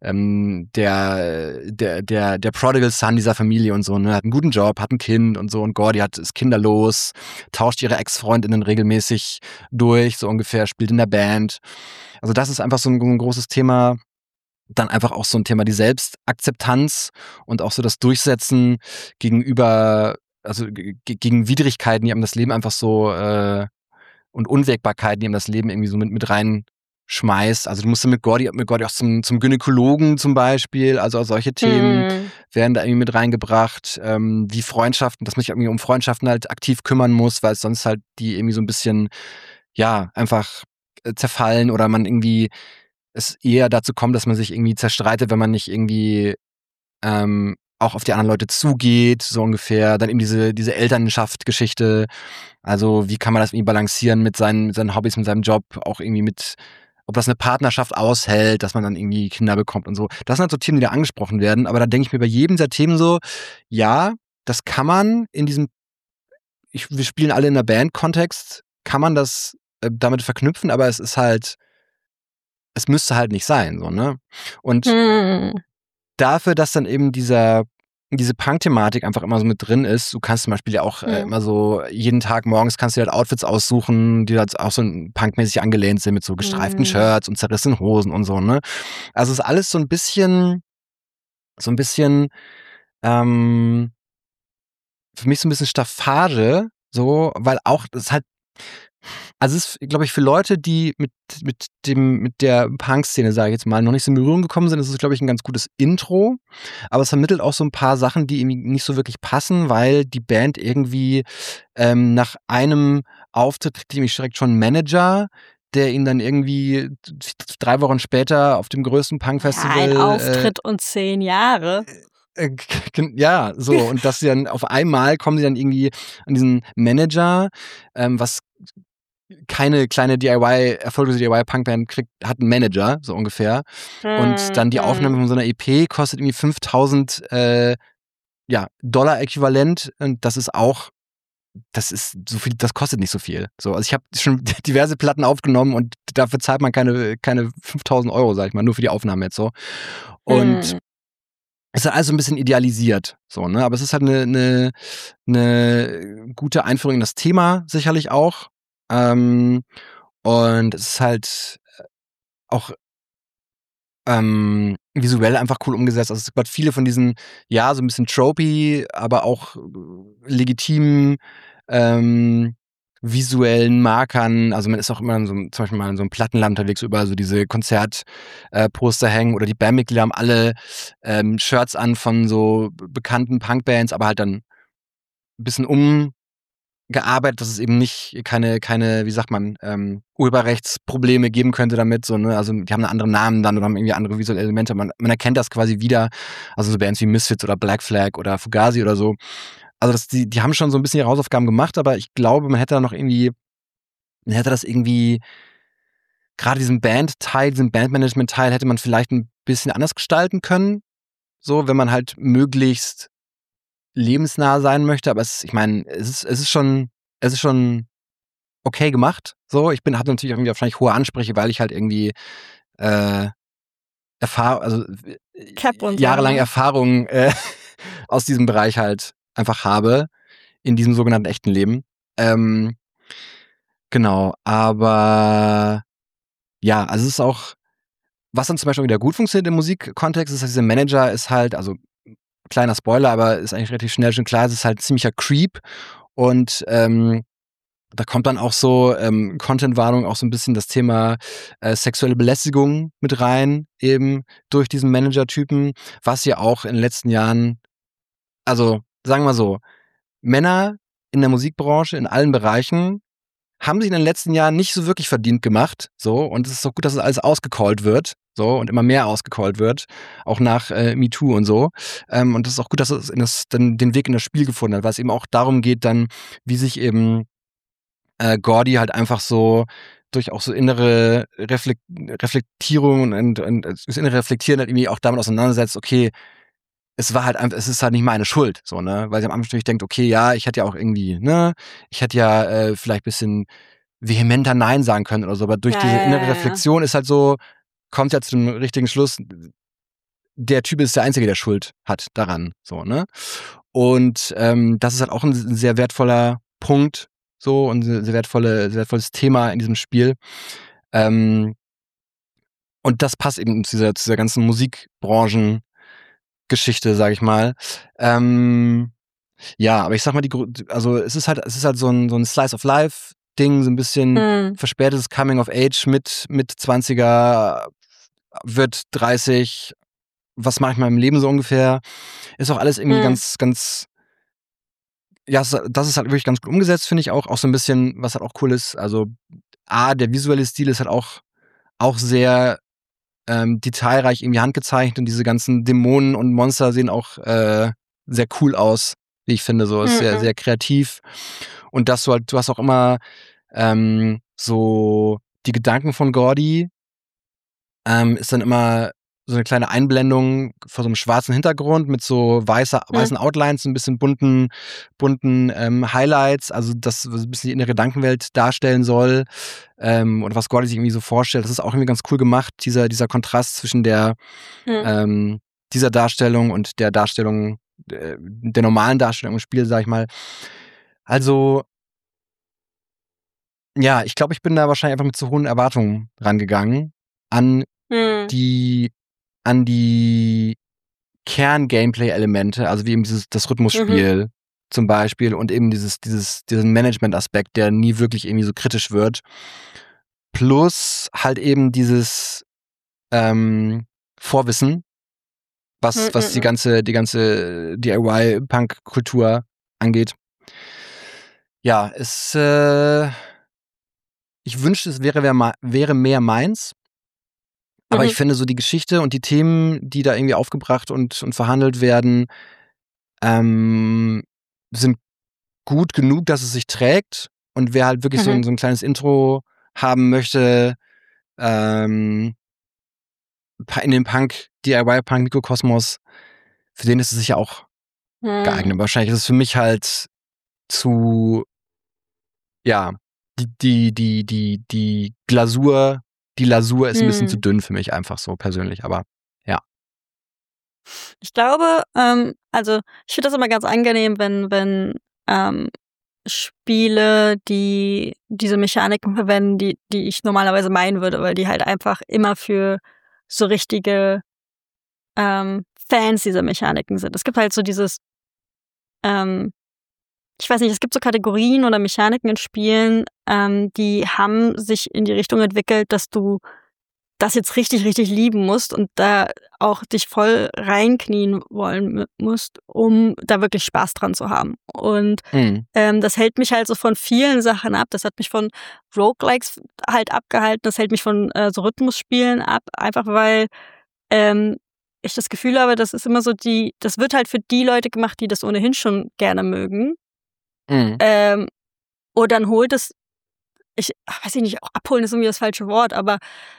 Prodigal Son dieser Familie und so, ne, hat einen guten Job, hat ein Kind und so und Gordy ist kinderlos, tauscht ihre Ex-Freundinnen regelmäßig durch, so ungefähr, spielt in der Band. Also das ist einfach so ein großes Thema. Dann einfach auch so ein Thema, die Selbstakzeptanz und auch so das Durchsetzen gegenüber, also gegen Widrigkeiten, die einem das Leben einfach so und Unwägbarkeiten, die einem das Leben irgendwie so mit reinschmeißt. Also du musst mit Gordy auch zum Gynäkologen zum Beispiel, also auch solche Themen werden da irgendwie mit reingebracht, wie Freundschaften, dass man sich irgendwie um Freundschaften halt aktiv kümmern muss, weil es sonst halt die irgendwie so ein bisschen, ja, einfach zerfallen oder man irgendwie es eher dazu kommt, dass man sich irgendwie zerstreitet, wenn man nicht irgendwie auch auf die anderen Leute zugeht, so ungefähr. Dann eben diese Elternschaft-Geschichte. Also wie kann man das irgendwie balancieren mit seinen Hobbys, mit seinem Job, auch irgendwie mit, ob das eine Partnerschaft aushält, dass man dann irgendwie Kinder bekommt und so. Das sind halt so Themen, die da angesprochen werden. Aber da denke ich mir bei jedem dieser Themen so, ja, das kann man in diesem, wir spielen alle in einer Band-Kontext, kann man das damit verknüpfen, aber es ist halt, es müsste halt nicht sein, so, ne? Und dafür, dass dann eben diese Punk-Thematik einfach immer so mit drin ist, du kannst zum Beispiel ja auch immer so, jeden Tag morgens kannst du dir halt Outfits aussuchen, die halt auch so punkmäßig angelehnt sind, mit so gestreiften Shirts und zerrissenen Hosen und so, ne? Also ist alles so ein bisschen, für mich so ein bisschen Staffage, so, weil auch, das ist halt, also es ist, glaube ich, für Leute, die mit der Punk-Szene, sage ich jetzt mal, noch nicht so in Berührung gekommen sind, ist es, glaube ich, ein ganz gutes Intro. Aber es vermittelt auch so ein paar Sachen, die irgendwie nicht so wirklich passen, weil die Band irgendwie nach einem Auftritt kriegt die nämlich direkt schon einen Manager, der ihn dann irgendwie 3 Wochen später auf dem größten Punk-Festival... Ein Auftritt und 10 Jahre. Ja, so. Und dass sie dann auf einmal kommen sie dann irgendwie an diesen Manager, was keine kleine erfolglose DIY-Punkband kriegt, hat einen Manager, so ungefähr. Und dann die Aufnahme von so einer EP kostet irgendwie 5.000 Dollar äquivalent. Und das ist so viel, das kostet nicht so viel. So, also ich habe schon diverse Platten aufgenommen und dafür zahlt man keine 5.000 Euro, sag ich mal, nur für die Aufnahme jetzt so. Und es ist also ein bisschen idealisiert, so, ne? Aber es ist halt eine gute Einführung in das Thema, sicherlich auch. Und es ist halt auch visuell einfach cool umgesetzt. Also es gibt viele von diesen, ja, so ein bisschen tropey, aber auch legitimen visuellen Markern. Also man ist auch immer zum Beispiel mal in so einem Plattenladen unterwegs, wo überall so diese Konzertposter hängen oder die Bandmitglieder haben alle Shirts an von so bekannten Punkbands, aber halt dann ein bisschen umgearbeitet, dass es eben nicht keine, wie sagt man, Urheberrechtsprobleme geben könnte damit, so, ne? Also die haben einen anderen Namen dann oder haben irgendwie andere visuelle Elemente. Man erkennt das quasi wieder. Also so Bands wie Misfits oder Black Flag oder Fugazi oder so. Also die haben schon so ein bisschen ihre Hausaufgaben gemacht, aber ich glaube, man hätte das irgendwie, gerade diesen Bandteil, diesen Bandmanagement-Teil hätte man vielleicht ein bisschen anders gestalten können. So, wenn man halt möglichst lebensnah sein möchte, aber ich meine, es ist schon okay gemacht. So, hatte natürlich irgendwie wahrscheinlich hohe Ansprüche, weil ich halt irgendwie jahrelang Erfahrung aus diesem Bereich halt einfach habe, in diesem sogenannten echten Leben. Genau, aber ja, also es ist auch, was dann zum Beispiel wieder gut funktioniert im Musikkontext, ist, dass dieser Manager ist halt, also kleiner Spoiler, aber ist eigentlich relativ schnell schon klar, es ist halt ziemlicher Creep und da kommt dann auch so Content-Warnung, auch so ein bisschen das Thema sexuelle Belästigung mit rein, eben durch diesen Manager-Typen, was ja auch in den letzten Jahren, also sagen wir so, Männer in der Musikbranche, in allen Bereichen, haben sich in den letzten Jahren nicht so wirklich verdient gemacht, so, und es ist auch gut, dass es alles ausgecallt wird, so, und immer mehr ausgecallt wird, auch nach MeToo und so, und es ist auch gut, dass es dann den Weg in das Spiel gefunden hat, weil es eben auch darum geht dann, wie sich eben Gordy halt einfach so durch auch so innere Reflektierung und das innere Reflektieren halt irgendwie auch damit auseinandersetzt, okay, es ist halt nicht meine Schuld, so, ne, weil sie am Anfang natürlich denkt, okay, ja, ich hätte ja auch irgendwie, ne, ich hätte ja vielleicht ein bisschen vehementer Nein sagen können oder so, aber durch diese innere Reflexion ist halt so, kommt ja zu dem richtigen Schluss, der Typ ist der Einzige, der Schuld hat daran, so, ne, und das ist halt auch ein sehr wertvoller Punkt, so, und ein sehr wertvolles Thema in diesem Spiel. Und das passt eben zu dieser ganzen Musikbranchengeschichte, sag ich mal. Ja, aber ich sag mal, also es ist halt so ein Slice of Life Ding, so ein bisschen verspätetes Coming of Age mit 20er, wird 30, was mache ich mal im Leben so ungefähr? Ist auch alles irgendwie ganz, ganz, ja, das ist halt wirklich ganz gut umgesetzt, finde ich auch. Auch so ein bisschen, was halt auch cool ist, also der visuelle Stil ist halt auch sehr detailreich irgendwie handgezeichnet und diese ganzen Dämonen und Monster sehen auch sehr cool aus, wie ich finde. So ist sehr, sehr kreativ. Und du hast auch immer so die Gedanken von Gordy, ist dann immer so eine kleine Einblendung vor so einem schwarzen Hintergrund mit so weißen Outlines, ein bisschen bunten Highlights, also das so ein bisschen die innere Gedankenwelt darstellen soll, oder was Gordy sich irgendwie so vorstellt. Das ist auch irgendwie ganz cool gemacht, dieser Kontrast zwischen dieser Darstellung und der Darstellung, der normalen Darstellung im Spiel, sag ich mal. Also, ja, ich glaube, ich bin da wahrscheinlich einfach mit zu hohen Erwartungen rangegangen an die Kern-Gameplay-Elemente, also wie eben das Rhythmusspiel zum Beispiel und eben diesen Management-Aspekt, der nie wirklich irgendwie so kritisch wird. Plus halt eben dieses Vorwissen, was die ganze DIY-Punk-Kultur angeht. Ja, ich wünschte, es wäre mehr meins. Aber ich finde so die Geschichte und die Themen, die da irgendwie aufgebracht und verhandelt werden, sind gut genug, dass es sich trägt. Und wer halt wirklich so ein kleines Intro haben möchte, in dem DIY-Punk-Mikrokosmos, für den ist es sicher auch geeignet. Wahrscheinlich ist es für mich halt zu, ja, die Glasur ist ein bisschen zu dünn für mich einfach so persönlich, aber ja. Ich glaube, also ich finde das immer ganz angenehm, wenn Spiele, die diese Mechaniken verwenden, die ich normalerweise meinen würde, weil die halt einfach immer für so richtige Fans dieser Mechaniken sind. Es gibt halt so dieses, ich weiß nicht, es gibt so Kategorien oder Mechaniken in Spielen, die haben sich in die Richtung entwickelt, dass du das jetzt richtig, richtig lieben musst und da auch dich voll reinknien wollen musst, um da wirklich Spaß dran zu haben. Und das hält mich halt so von vielen Sachen ab. Das hat mich von Roguelikes halt abgehalten. Das hält mich von so Rhythmusspielen ab, einfach weil ich das Gefühl habe, das ist immer so das wird halt für die Leute gemacht, die das ohnehin schon gerne mögen. Und dann holt es, weiß ich nicht, auch abholen ist irgendwie das falsche Wort, aber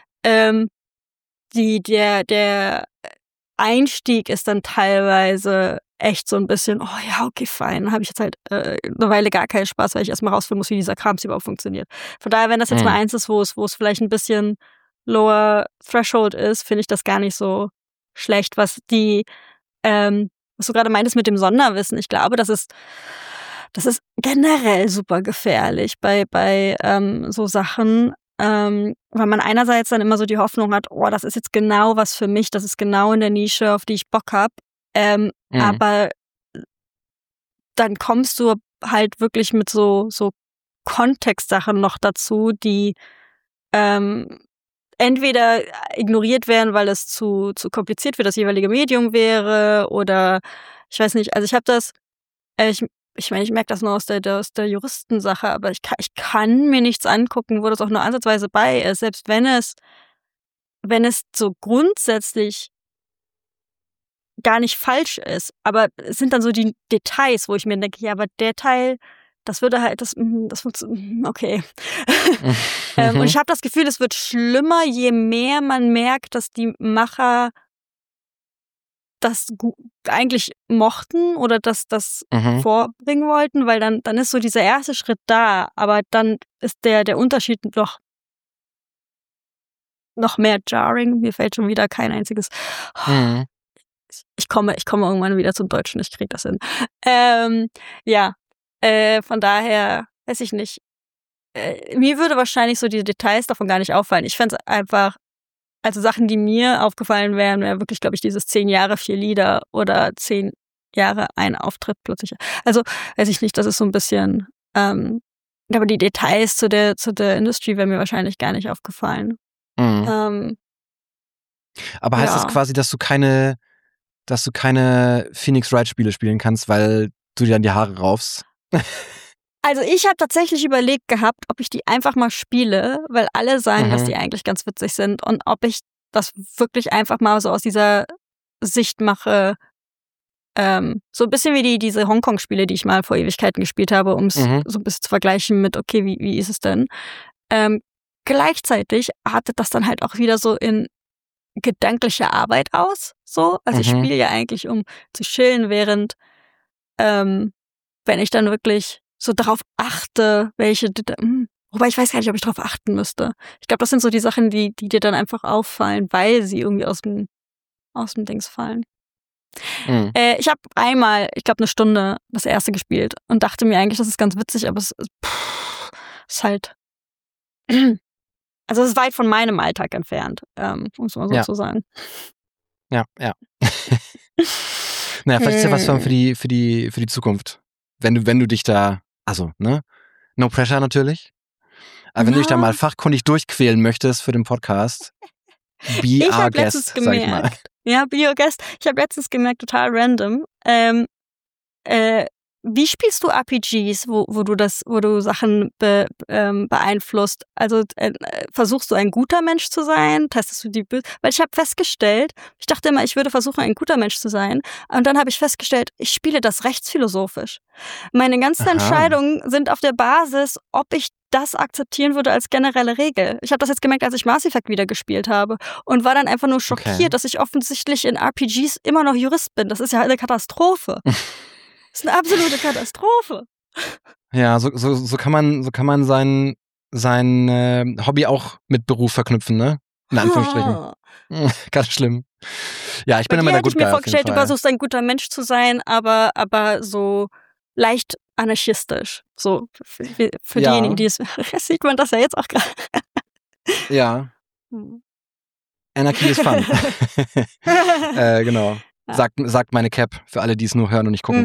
der Einstieg ist dann teilweise echt so ein bisschen, oh ja, okay, fein, dann habe ich jetzt halt eine Weile gar keinen Spaß, weil ich erstmal rausfinden muss, wie dieser Krams überhaupt funktioniert. Von daher, wenn das jetzt mal eins ist, wo es vielleicht ein bisschen lower Threshold ist, finde ich das gar nicht so schlecht, was du gerade meintest mit dem Sonderwissen. Ich glaube, das ist generell super gefährlich bei so Sachen, weil man einerseits dann immer so die Hoffnung hat, oh, das ist jetzt genau was für mich, das ist genau in der Nische, auf die ich Bock habe. Aber dann kommst du halt wirklich mit so Kontextsachen noch dazu, die entweder ignoriert werden, weil es zu kompliziert für das jeweilige Medium wäre, oder ich weiß nicht, also ich habe das, ich meine, ich merke das nur aus der Juristensache, aber ich kann mir nichts angucken, wo das auch nur ansatzweise bei ist, selbst wenn es so grundsätzlich gar nicht falsch ist. Aber es sind dann so die Details, wo ich mir denke, ja, aber der Teil, das würde halt, das funktioniert, okay. Und ich habe das Gefühl, es wird schlimmer, je mehr man merkt, dass die Macher das eigentlich mochten oder das vorbringen wollten, weil dann ist so dieser erste Schritt da, aber dann ist der Unterschied noch mehr jarring. Mir fällt schon wieder kein einziges. Ich komme irgendwann wieder zum Deutschen, ich krieg das hin. Ja, von daher weiß ich nicht. Mir würde wahrscheinlich so die Details davon gar nicht auffallen. Ich fände es einfach, also Sachen, die mir aufgefallen wären, wäre wirklich, glaube ich, dieses 10 Jahre 4 Lieder oder 10 Jahre ein Auftritt plötzlich. Also, weiß ich nicht, das ist so ein bisschen, aber die Details zu der Industrie wären mir wahrscheinlich gar nicht aufgefallen. Aber heißt das quasi, dass du keine Phoenix Wright Spiele spielen kannst, weil du dir dann die Haare raufst? Also ich habe tatsächlich überlegt gehabt, ob ich die einfach mal spiele, weil alle sagen, dass die eigentlich ganz witzig sind, und ob ich das wirklich einfach mal so aus dieser Sicht mache, so ein bisschen wie diese Hongkong-Spiele, die ich mal vor Ewigkeiten gespielt habe, um es so ein bisschen zu vergleichen mit, okay, wie ist es denn? Gleichzeitig artet das dann halt auch wieder so in gedankliche Arbeit aus, so. Also ich spiele ja eigentlich, um zu chillen, während wenn ich dann wirklich so darauf achte, wobei ich weiß gar nicht, ob ich darauf achten müsste. Ich glaube, das sind so die Sachen, die dir dann einfach auffallen, weil sie irgendwie aus dem Dings fallen. Ich habe einmal, ich glaube, 1 Stunde das erste gespielt und dachte mir eigentlich, das ist ganz witzig, aber es ist halt, also es ist weit von meinem Alltag entfernt, um es mal so zu sagen. Ja. Naja, vielleicht ist ja was für die Zukunft. Wenn du dich da, also, ne? No pressure natürlich. Aber wenn du dich da mal fachkundig durchquälen möchtest für den Podcast, be our guest, sag ich mal. Ja, be your guest. Ich habe letztens gemerkt, total random, wie spielst du RPGs, wo du Sachen beeinflusst? Also versuchst du ein guter Mensch zu sein? Testest du die Weil ich habe festgestellt, ich dachte immer, ich würde versuchen, ein guter Mensch zu sein. Und dann habe ich festgestellt, ich spiele das rechtsphilosophisch. Meine ganzen Entscheidungen sind auf der Basis, ob ich das akzeptieren würde als generelle Regel. Ich habe das jetzt gemerkt, als ich Mass Effect wieder gespielt habe und war dann einfach nur schockiert, dass ich offensichtlich in RPGs immer noch Jurist bin. Das ist ja eine Katastrophe. Das ist eine absolute Katastrophe. Ja, so kann man sein Hobby auch mit Beruf verknüpfen, ne? In Anführungsstrichen. Ganz schlimm. Ja, ich bin immer der Good Guy. Ich mir vorgestellt, du versuchst ein guter Mensch zu sein, aber so leicht anarchistisch. So für diejenigen, die es sieht man das ja jetzt auch gerade. Ja. Anarchy is fun. Genau. Sagt meine Cap für alle, die es nur hören und nicht gucken.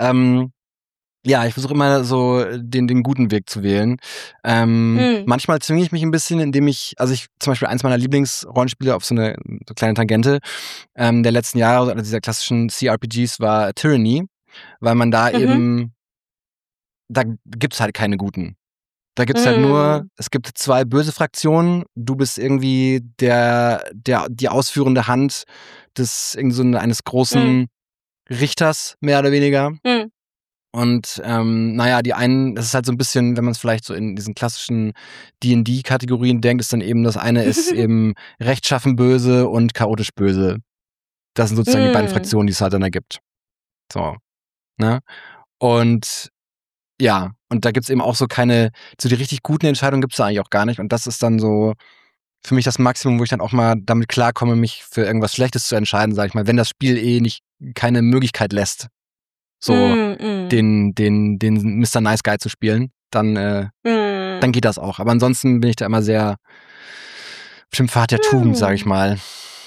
Ja, ich versuche immer so den guten Weg zu wählen. Manchmal zwinge ich mich ein bisschen, indem ich zum Beispiel eins meiner Lieblingsrollenspiele auf so eine kleine Tangente der letzten Jahre, also dieser klassischen CRPGs, war Tyranny, weil man da eben, da gibt's halt keine guten. Da gibt's halt nur, es gibt 2 böse Fraktionen, du bist irgendwie die ausführende Hand eines großen Richters, mehr oder weniger. Und die einen, das ist halt so ein bisschen, wenn man es vielleicht so in diesen klassischen D&D-Kategorien denkt, ist dann eben, das eine ist eben rechtschaffen böse und chaotisch böse. Das sind sozusagen die beiden Fraktionen, die es halt dann ergibt. So, ne? Und ja, und da gibt's eben auch so die richtig guten Entscheidungen gibt's da eigentlich auch gar nicht. Und das ist dann so für mich das Maximum, wo ich dann auch mal damit klarkomme, mich für irgendwas Schlechtes zu entscheiden, sag ich mal, wenn das Spiel keine Möglichkeit lässt, so den Mr. Nice Guy zu spielen, dann geht das auch. Aber ansonsten bin ich da immer sehr auf dem Pfad der Tugend, sag ich mal.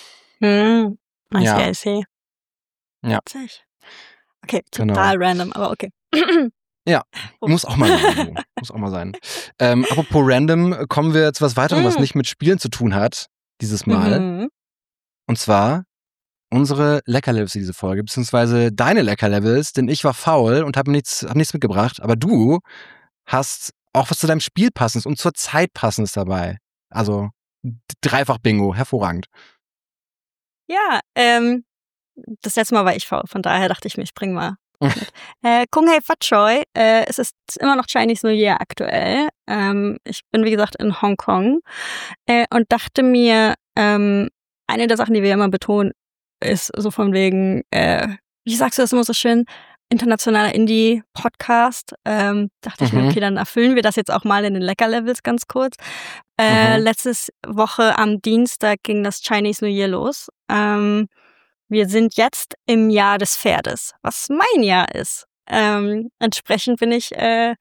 I see. Ja. Okay, total random, aber okay. Ja, muss auch mal sein. Apropos random, kommen wir zu was weiterem, was nicht mit Spielen zu tun hat, dieses Mal. Und zwar unsere Leckerlevels diese Folge, beziehungsweise deine Leckerlevels, denn ich war faul und hab nichts mitgebracht, aber du hast auch was zu deinem Spiel passendes und zur Zeit passendes dabei. Also dreifach Bingo, hervorragend. Ja, das letzte Mal war ich faul, von daher dachte ich mir, ich bring mal mit. Kung Hei Fat Choi, es ist immer noch Chinese New Year aktuell. Ich bin, wie gesagt, in Hongkong und dachte mir, eine der Sachen, die wir immer betonen, ist so von wegen, wie sagst du das immer so schön, internationaler Indie-Podcast. Dachte ich mir, okay, dann erfüllen wir das jetzt auch mal in den Lecker-Levels ganz kurz. Letztes Woche am Dienstag ging das Chinese New Year los. Wir sind jetzt im Jahr des Pferdes, was mein Jahr ist. Entsprechend bin ich,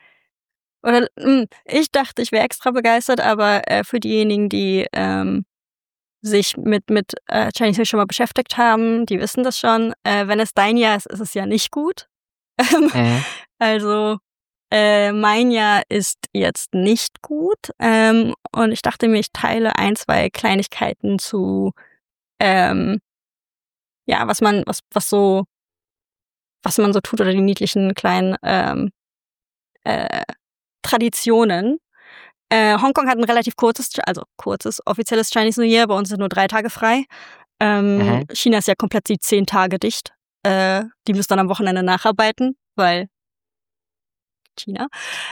ich dachte, ich wäre extra begeistert, aber für diejenigen, die sich mit Chinese New Year schon mal beschäftigt haben, die wissen das schon. Wenn es dein Jahr ist, ist es ja nicht gut. Also mein Jahr ist jetzt nicht gut. Und ich dachte mir, ich teile 1, 2 Kleinigkeiten zu was man so tut oder die niedlichen kleinen Traditionen. Hongkong hat ein relativ kurzes offizielles Chinese New Year, bei uns sind nur 3 Tage frei. China ist ja komplett die 10 Tage dicht. Die müssen dann am Wochenende nacharbeiten, weil China.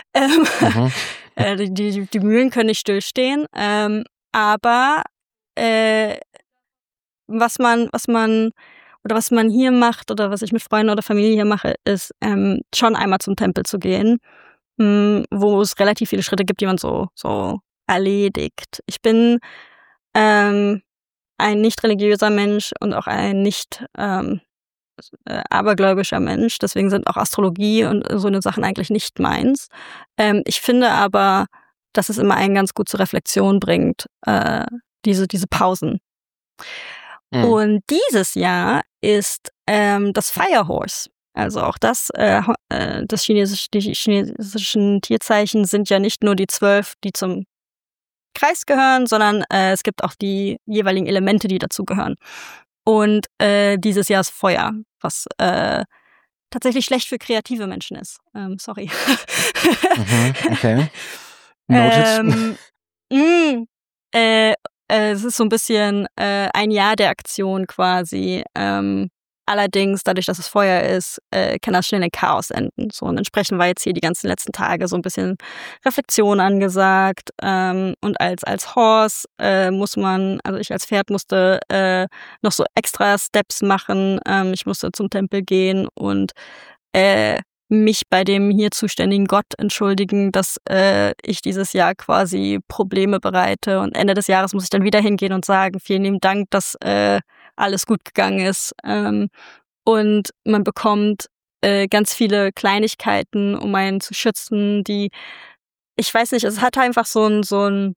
Die Mühlen können nicht stillstehen. Aber was man hier macht oder was ich mit Freunden oder Familie hier mache, ist schon einmal zum Tempel zu gehen, wo es relativ viele Schritte gibt, die man so erledigt. Ich bin ein nicht religiöser Mensch und auch ein nicht abergläubischer Mensch, deswegen sind auch Astrologie und so eine Sachen eigentlich nicht meins. Ich finde aber, dass es immer einen ganz gut zur Reflexion bringt, diese Pausen. Und dieses Jahr ist das Firehorse. Also auch die chinesischen Tierzeichen sind ja nicht nur die 12, die zum Kreis gehören, sondern es gibt auch die jeweiligen Elemente, die dazugehören. Und dieses Jahr ist Feuer, was tatsächlich schlecht für kreative Menschen ist. Sorry. Okay. Noted. Es ist so ein bisschen ein Jahr der Aktion quasi. Allerdings, dadurch, dass es Feuer ist, kann das schnell in Chaos enden. So, und entsprechend war jetzt hier die ganzen letzten Tage so ein bisschen Reflexion angesagt. Und als Horse also ich als Pferd musste noch so extra Steps machen. Ich musste zum Tempel gehen und mich bei dem hier zuständigen Gott entschuldigen, dass ich dieses Jahr quasi Probleme bereite. Und Ende des Jahres muss ich dann wieder hingehen und sagen, vielen lieben Dank, dass alles gut gegangen ist. Und man bekommt ganz viele Kleinigkeiten, um einen zu schützen, die, ich weiß nicht, es hat einfach so ein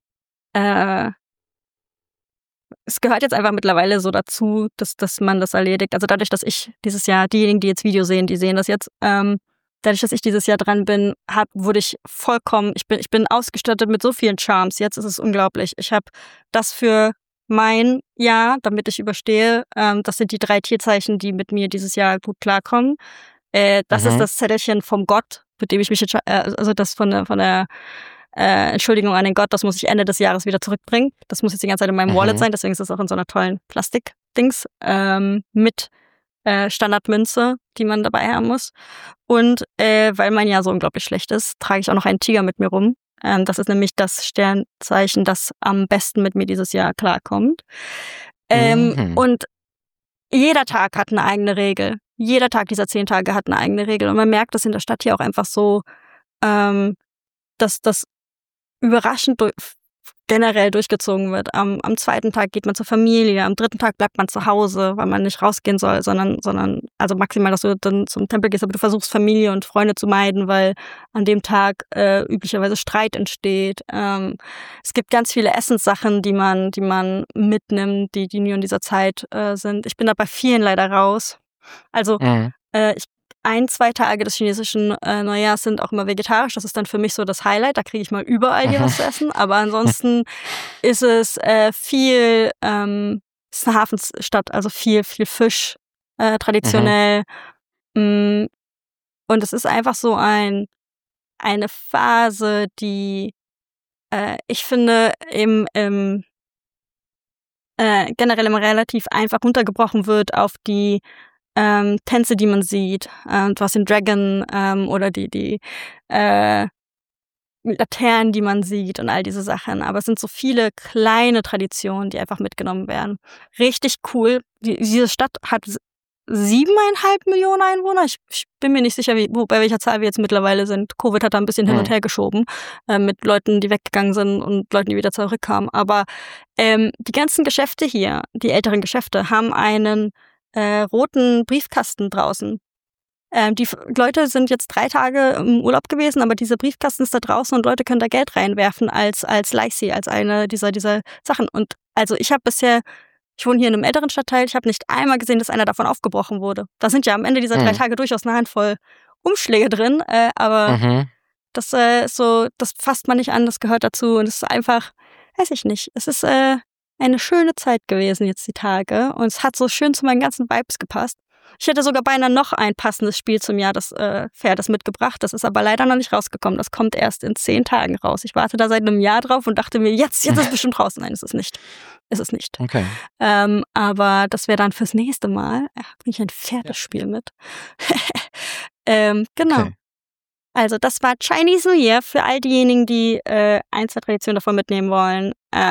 es gehört jetzt einfach mittlerweile so dazu, dass man das erledigt. Also dadurch, dass ich dieses Jahr, diejenigen, die jetzt Video sehen, die sehen das jetzt, dadurch, dass ich dieses Jahr dran bin, wurde ich vollkommen, ich bin ausgestattet mit so vielen Charms. Jetzt ist es unglaublich. Ich habe das für mein Jahr, damit ich überstehe. Das sind die 3 Tierzeichen, die mit mir dieses Jahr gut klarkommen. Das ist das Zettelchen vom Gott, mit dem ich mich, also das von der Entschuldigung an den Gott, das muss ich Ende des Jahres wieder zurückbringen. Das muss jetzt die ganze Zeit in meinem Wallet sein, deswegen ist es auch in so einer tollen Plastik-Dings mit Standardmünze, die man dabei haben muss. Und weil mein Jahr so unglaublich schlecht ist, trage ich auch noch einen Tiger mit mir rum. Das ist nämlich das Sternzeichen, das am besten mit mir dieses Jahr klarkommt. Und jeder Tag hat eine eigene Regel. Jeder Tag dieser 10 Tage hat eine eigene Regel. Und man merkt das in der Stadt hier auch einfach so, dass das überraschend generell durchgezogen wird. Am 2. Tag geht man zur Familie, am 3. Tag bleibt man zu Hause, weil man nicht rausgehen soll, sondern also maximal, dass du dann zum Tempel gehst, aber du versuchst Familie und Freunde zu meiden, weil an dem Tag üblicherweise Streit entsteht. Es gibt ganz viele Essenssachen, die man mitnimmt, die nur in dieser Zeit sind. Ich bin da bei vielen leider raus. Also 1-2 Tage des chinesischen Neujahrs sind auch immer vegetarisch. Das ist dann für mich so das Highlight. Da kriege ich mal überall hier was zu essen. Aber ansonsten ist es viel, es ist eine Hafenstadt, also viel Fisch traditionell. Und es ist einfach so eine Phase, die ich finde generell immer relativ einfach runtergebrochen wird auf die Tänze, die man sieht, du hast den Dragon oder die Laternen, die man sieht und all diese Sachen. Aber es sind so viele kleine Traditionen, die einfach mitgenommen werden. Richtig cool. Diese Stadt hat 7,5 Millionen Einwohner. Ich bin mir nicht sicher, bei welcher Zahl wir jetzt mittlerweile sind. Covid hat da ein bisschen hin und her geschoben mit Leuten, die weggegangen sind und Leuten, die wieder zurückkamen. Aber die ganzen Geschäfte hier, die älteren Geschäfte, haben einen roten Briefkasten draußen. Die Leute sind jetzt 3 Tage im Urlaub gewesen, aber dieser Briefkasten ist da draußen und Leute können da Geld reinwerfen als Leihsee, als eine dieser Sachen. Und also ich wohne hier in einem älteren Stadtteil, ich habe nicht einmal gesehen, dass einer davon aufgebrochen wurde. Da sind ja am Ende dieser 3 Tage durchaus eine Handvoll Umschläge drin, aber das ist so, das fasst man nicht an, das gehört dazu und es ist einfach, weiß ich nicht, es ist eine schöne Zeit gewesen jetzt die Tage und es hat so schön zu meinen ganzen Vibes gepasst. Ich hätte sogar beinahe noch ein passendes Spiel zum Jahr des Pferdes mitgebracht. Das ist aber leider noch nicht rausgekommen. Das kommt erst in 10 Tagen raus. Ich warte da seit einem Jahr drauf und dachte mir, jetzt ist es bestimmt raus. Nein, ist es nicht. Ist es nicht. Okay. Aber das wäre dann fürs nächste Mal. Bringe ich ein Pferdespiel mit. Genau. Okay. Also das war Chinese New Year für all diejenigen, die 1, 2 Traditionen davon mitnehmen wollen.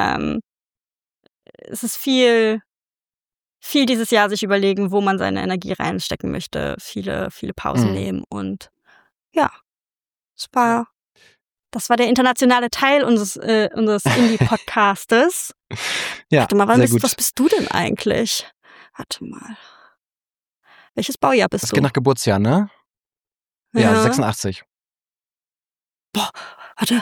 Es ist viel dieses Jahr sich überlegen, wo man seine Energie reinstecken möchte, viele Pausen nehmen und ja, das war der internationale Teil unseres Indie-Podcastes. Ja, warte mal, sehr gut. Was bist du denn eigentlich? Warte mal. Welches Baujahr bist du? Das geht nach Geburtsjahr, ne? Ja, 86. Boah, warte.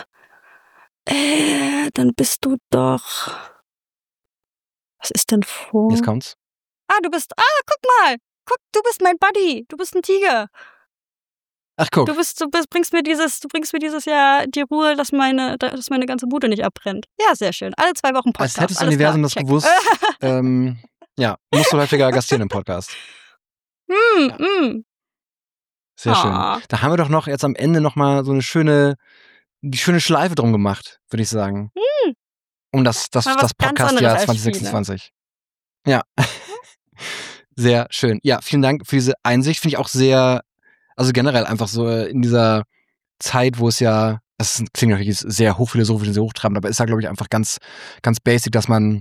Dann bist du doch... Was ist denn vor? Jetzt kommt's. Guck mal. Du bist mein Buddy. Du bist ein Tiger. Ach, guck. Du bringst mir dieses Jahr die Ruhe, dass meine ganze Bude nicht abbrennt. Ja, sehr schön. Alle 2 Wochen Podcast. Als hätte das Universum das gewusst. Ja, musst du häufiger gastieren im Podcast. Sehr schön. Da haben wir doch noch jetzt am Ende nochmal so die schöne Schleife drum gemacht, würde ich sagen. Um das Podcast-Jahr 2026. Ja. Sehr schön. Ja, vielen Dank für diese Einsicht. Finde ich auch sehr, also generell einfach so in dieser Zeit, wo es ja, das klingt natürlich sehr hochphilosophisch und sehr hochtrabend, aber ist ja, glaube ich, einfach ganz, ganz basic, dass man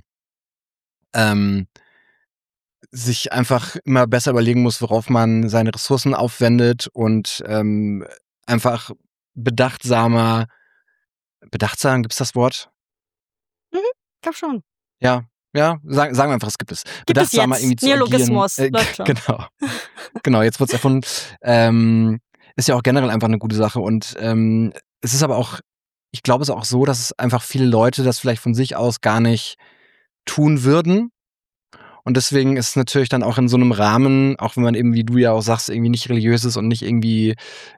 sich einfach immer besser überlegen muss, worauf man seine Ressourcen aufwendet und einfach bedachtsam, gibt's das Wort? Ich glaube schon. Ja, sagen wir einfach, es gibt es. Gibt bedachtsamer es jetzt? Irgendwie zu agieren. Läuft schon. Genau, jetzt wird's erfunden. Ist ja auch generell einfach eine gute Sache und es ist aber auch, ich glaube, es ist auch so, dass es einfach viele Leute das vielleicht von sich aus gar nicht tun würden. Und deswegen ist es natürlich dann auch in so einem Rahmen, auch wenn man eben, wie du ja auch sagst, irgendwie nicht religiös ist und nicht irgendwie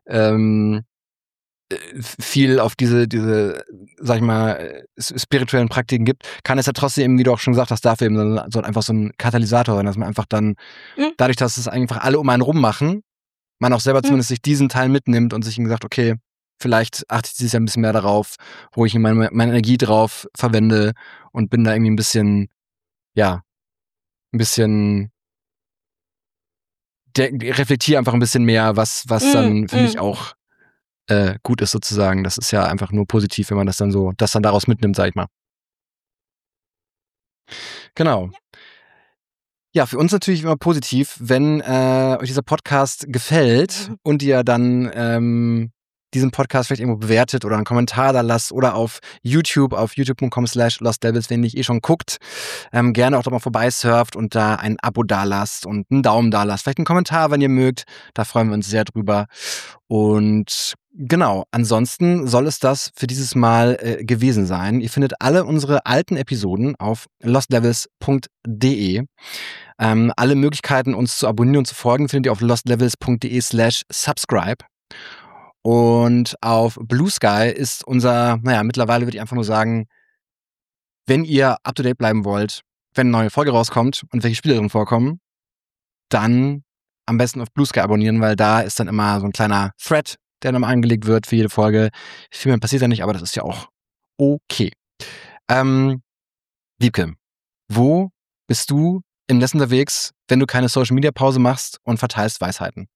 viel auf diese, sag ich mal, spirituellen Praktiken gibt, kann es ja trotzdem eben, wie du auch schon gesagt hast, dafür eben so einfach so ein Katalysator sein, dass man einfach dann, dadurch, dass es einfach alle um einen rum machen, man auch selber zumindest sich diesen Teil mitnimmt und sich gesagt, okay, vielleicht achte ich dieses Jahr ein bisschen mehr darauf, wo ich meine Energie drauf verwende und bin da irgendwie ein bisschen reflektiere einfach ein bisschen mehr, was dann für mich auch gut ist sozusagen. Das ist ja einfach nur positiv, wenn man das dann daraus mitnimmt, sag ich mal. Genau. Ja, für uns natürlich immer positiv, wenn euch dieser Podcast gefällt und ihr dann diesen Podcast vielleicht irgendwo bewertet oder einen Kommentar da lasst oder auf youtube.com/lostlevels, wenn ihr schon guckt, gerne auch da mal vorbeisurft und da ein Abo da lasst und einen Daumen da lasst. Vielleicht einen Kommentar, wenn ihr mögt. Da freuen wir uns sehr drüber. Und genau, ansonsten soll es das für dieses Mal gewesen sein. Ihr findet alle unsere alten Episoden auf lostlevels.de. Alle Möglichkeiten, uns zu abonnieren und zu folgen, findet ihr auf lostlevels.de/subscribe. Und auf Blue Sky ist mittlerweile würde ich einfach nur sagen, wenn ihr up to date bleiben wollt, wenn eine neue Folge rauskommt und welche Spiele drin vorkommen, dann am besten auf Blue Sky abonnieren, weil da ist dann immer so ein kleiner Thread, der dann mal angelegt wird für jede Folge. Viel mehr passiert da nicht, aber das ist ja auch okay. Wiebke, wo bist du im Netz unterwegs, wenn du keine Social-Media-Pause machst und verteilst Weisheiten?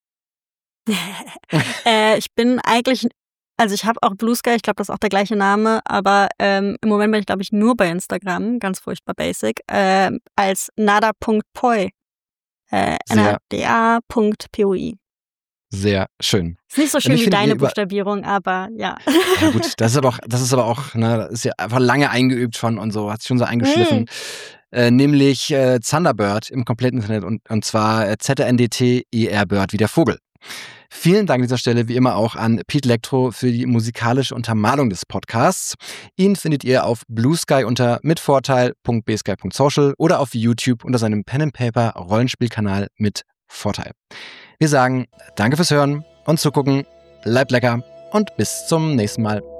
Ich bin eigentlich, also ich habe auch Blue Sky, ich glaube, das ist auch der gleiche Name, aber im Moment bin ich, glaube ich, nur bei Instagram, ganz furchtbar basic, als nada.poi. nada.poi. Sehr schön. Ist nicht so schön wie deine Buchstabierung, aber ja. Ja gut, das ist aber auch, ne, das ist ja einfach lange eingeübt schon und so, hat sich schon so eingeschliffen. Nämlich Thunderbird im kompletten Internet und zwar ZNDT-ER-Bird wie der Vogel. Vielen Dank an dieser Stelle wie immer auch an Pete Lectro für die musikalische Untermalung des Podcasts. Ihn findet ihr auf Blue Sky unter mitvorteil.bsky.social oder auf YouTube unter seinem Pen-and-Paper-Rollenspielkanal mit Vorteil. Wir sagen danke fürs Hören und Zugucken, bleibt lecker und bis zum nächsten Mal.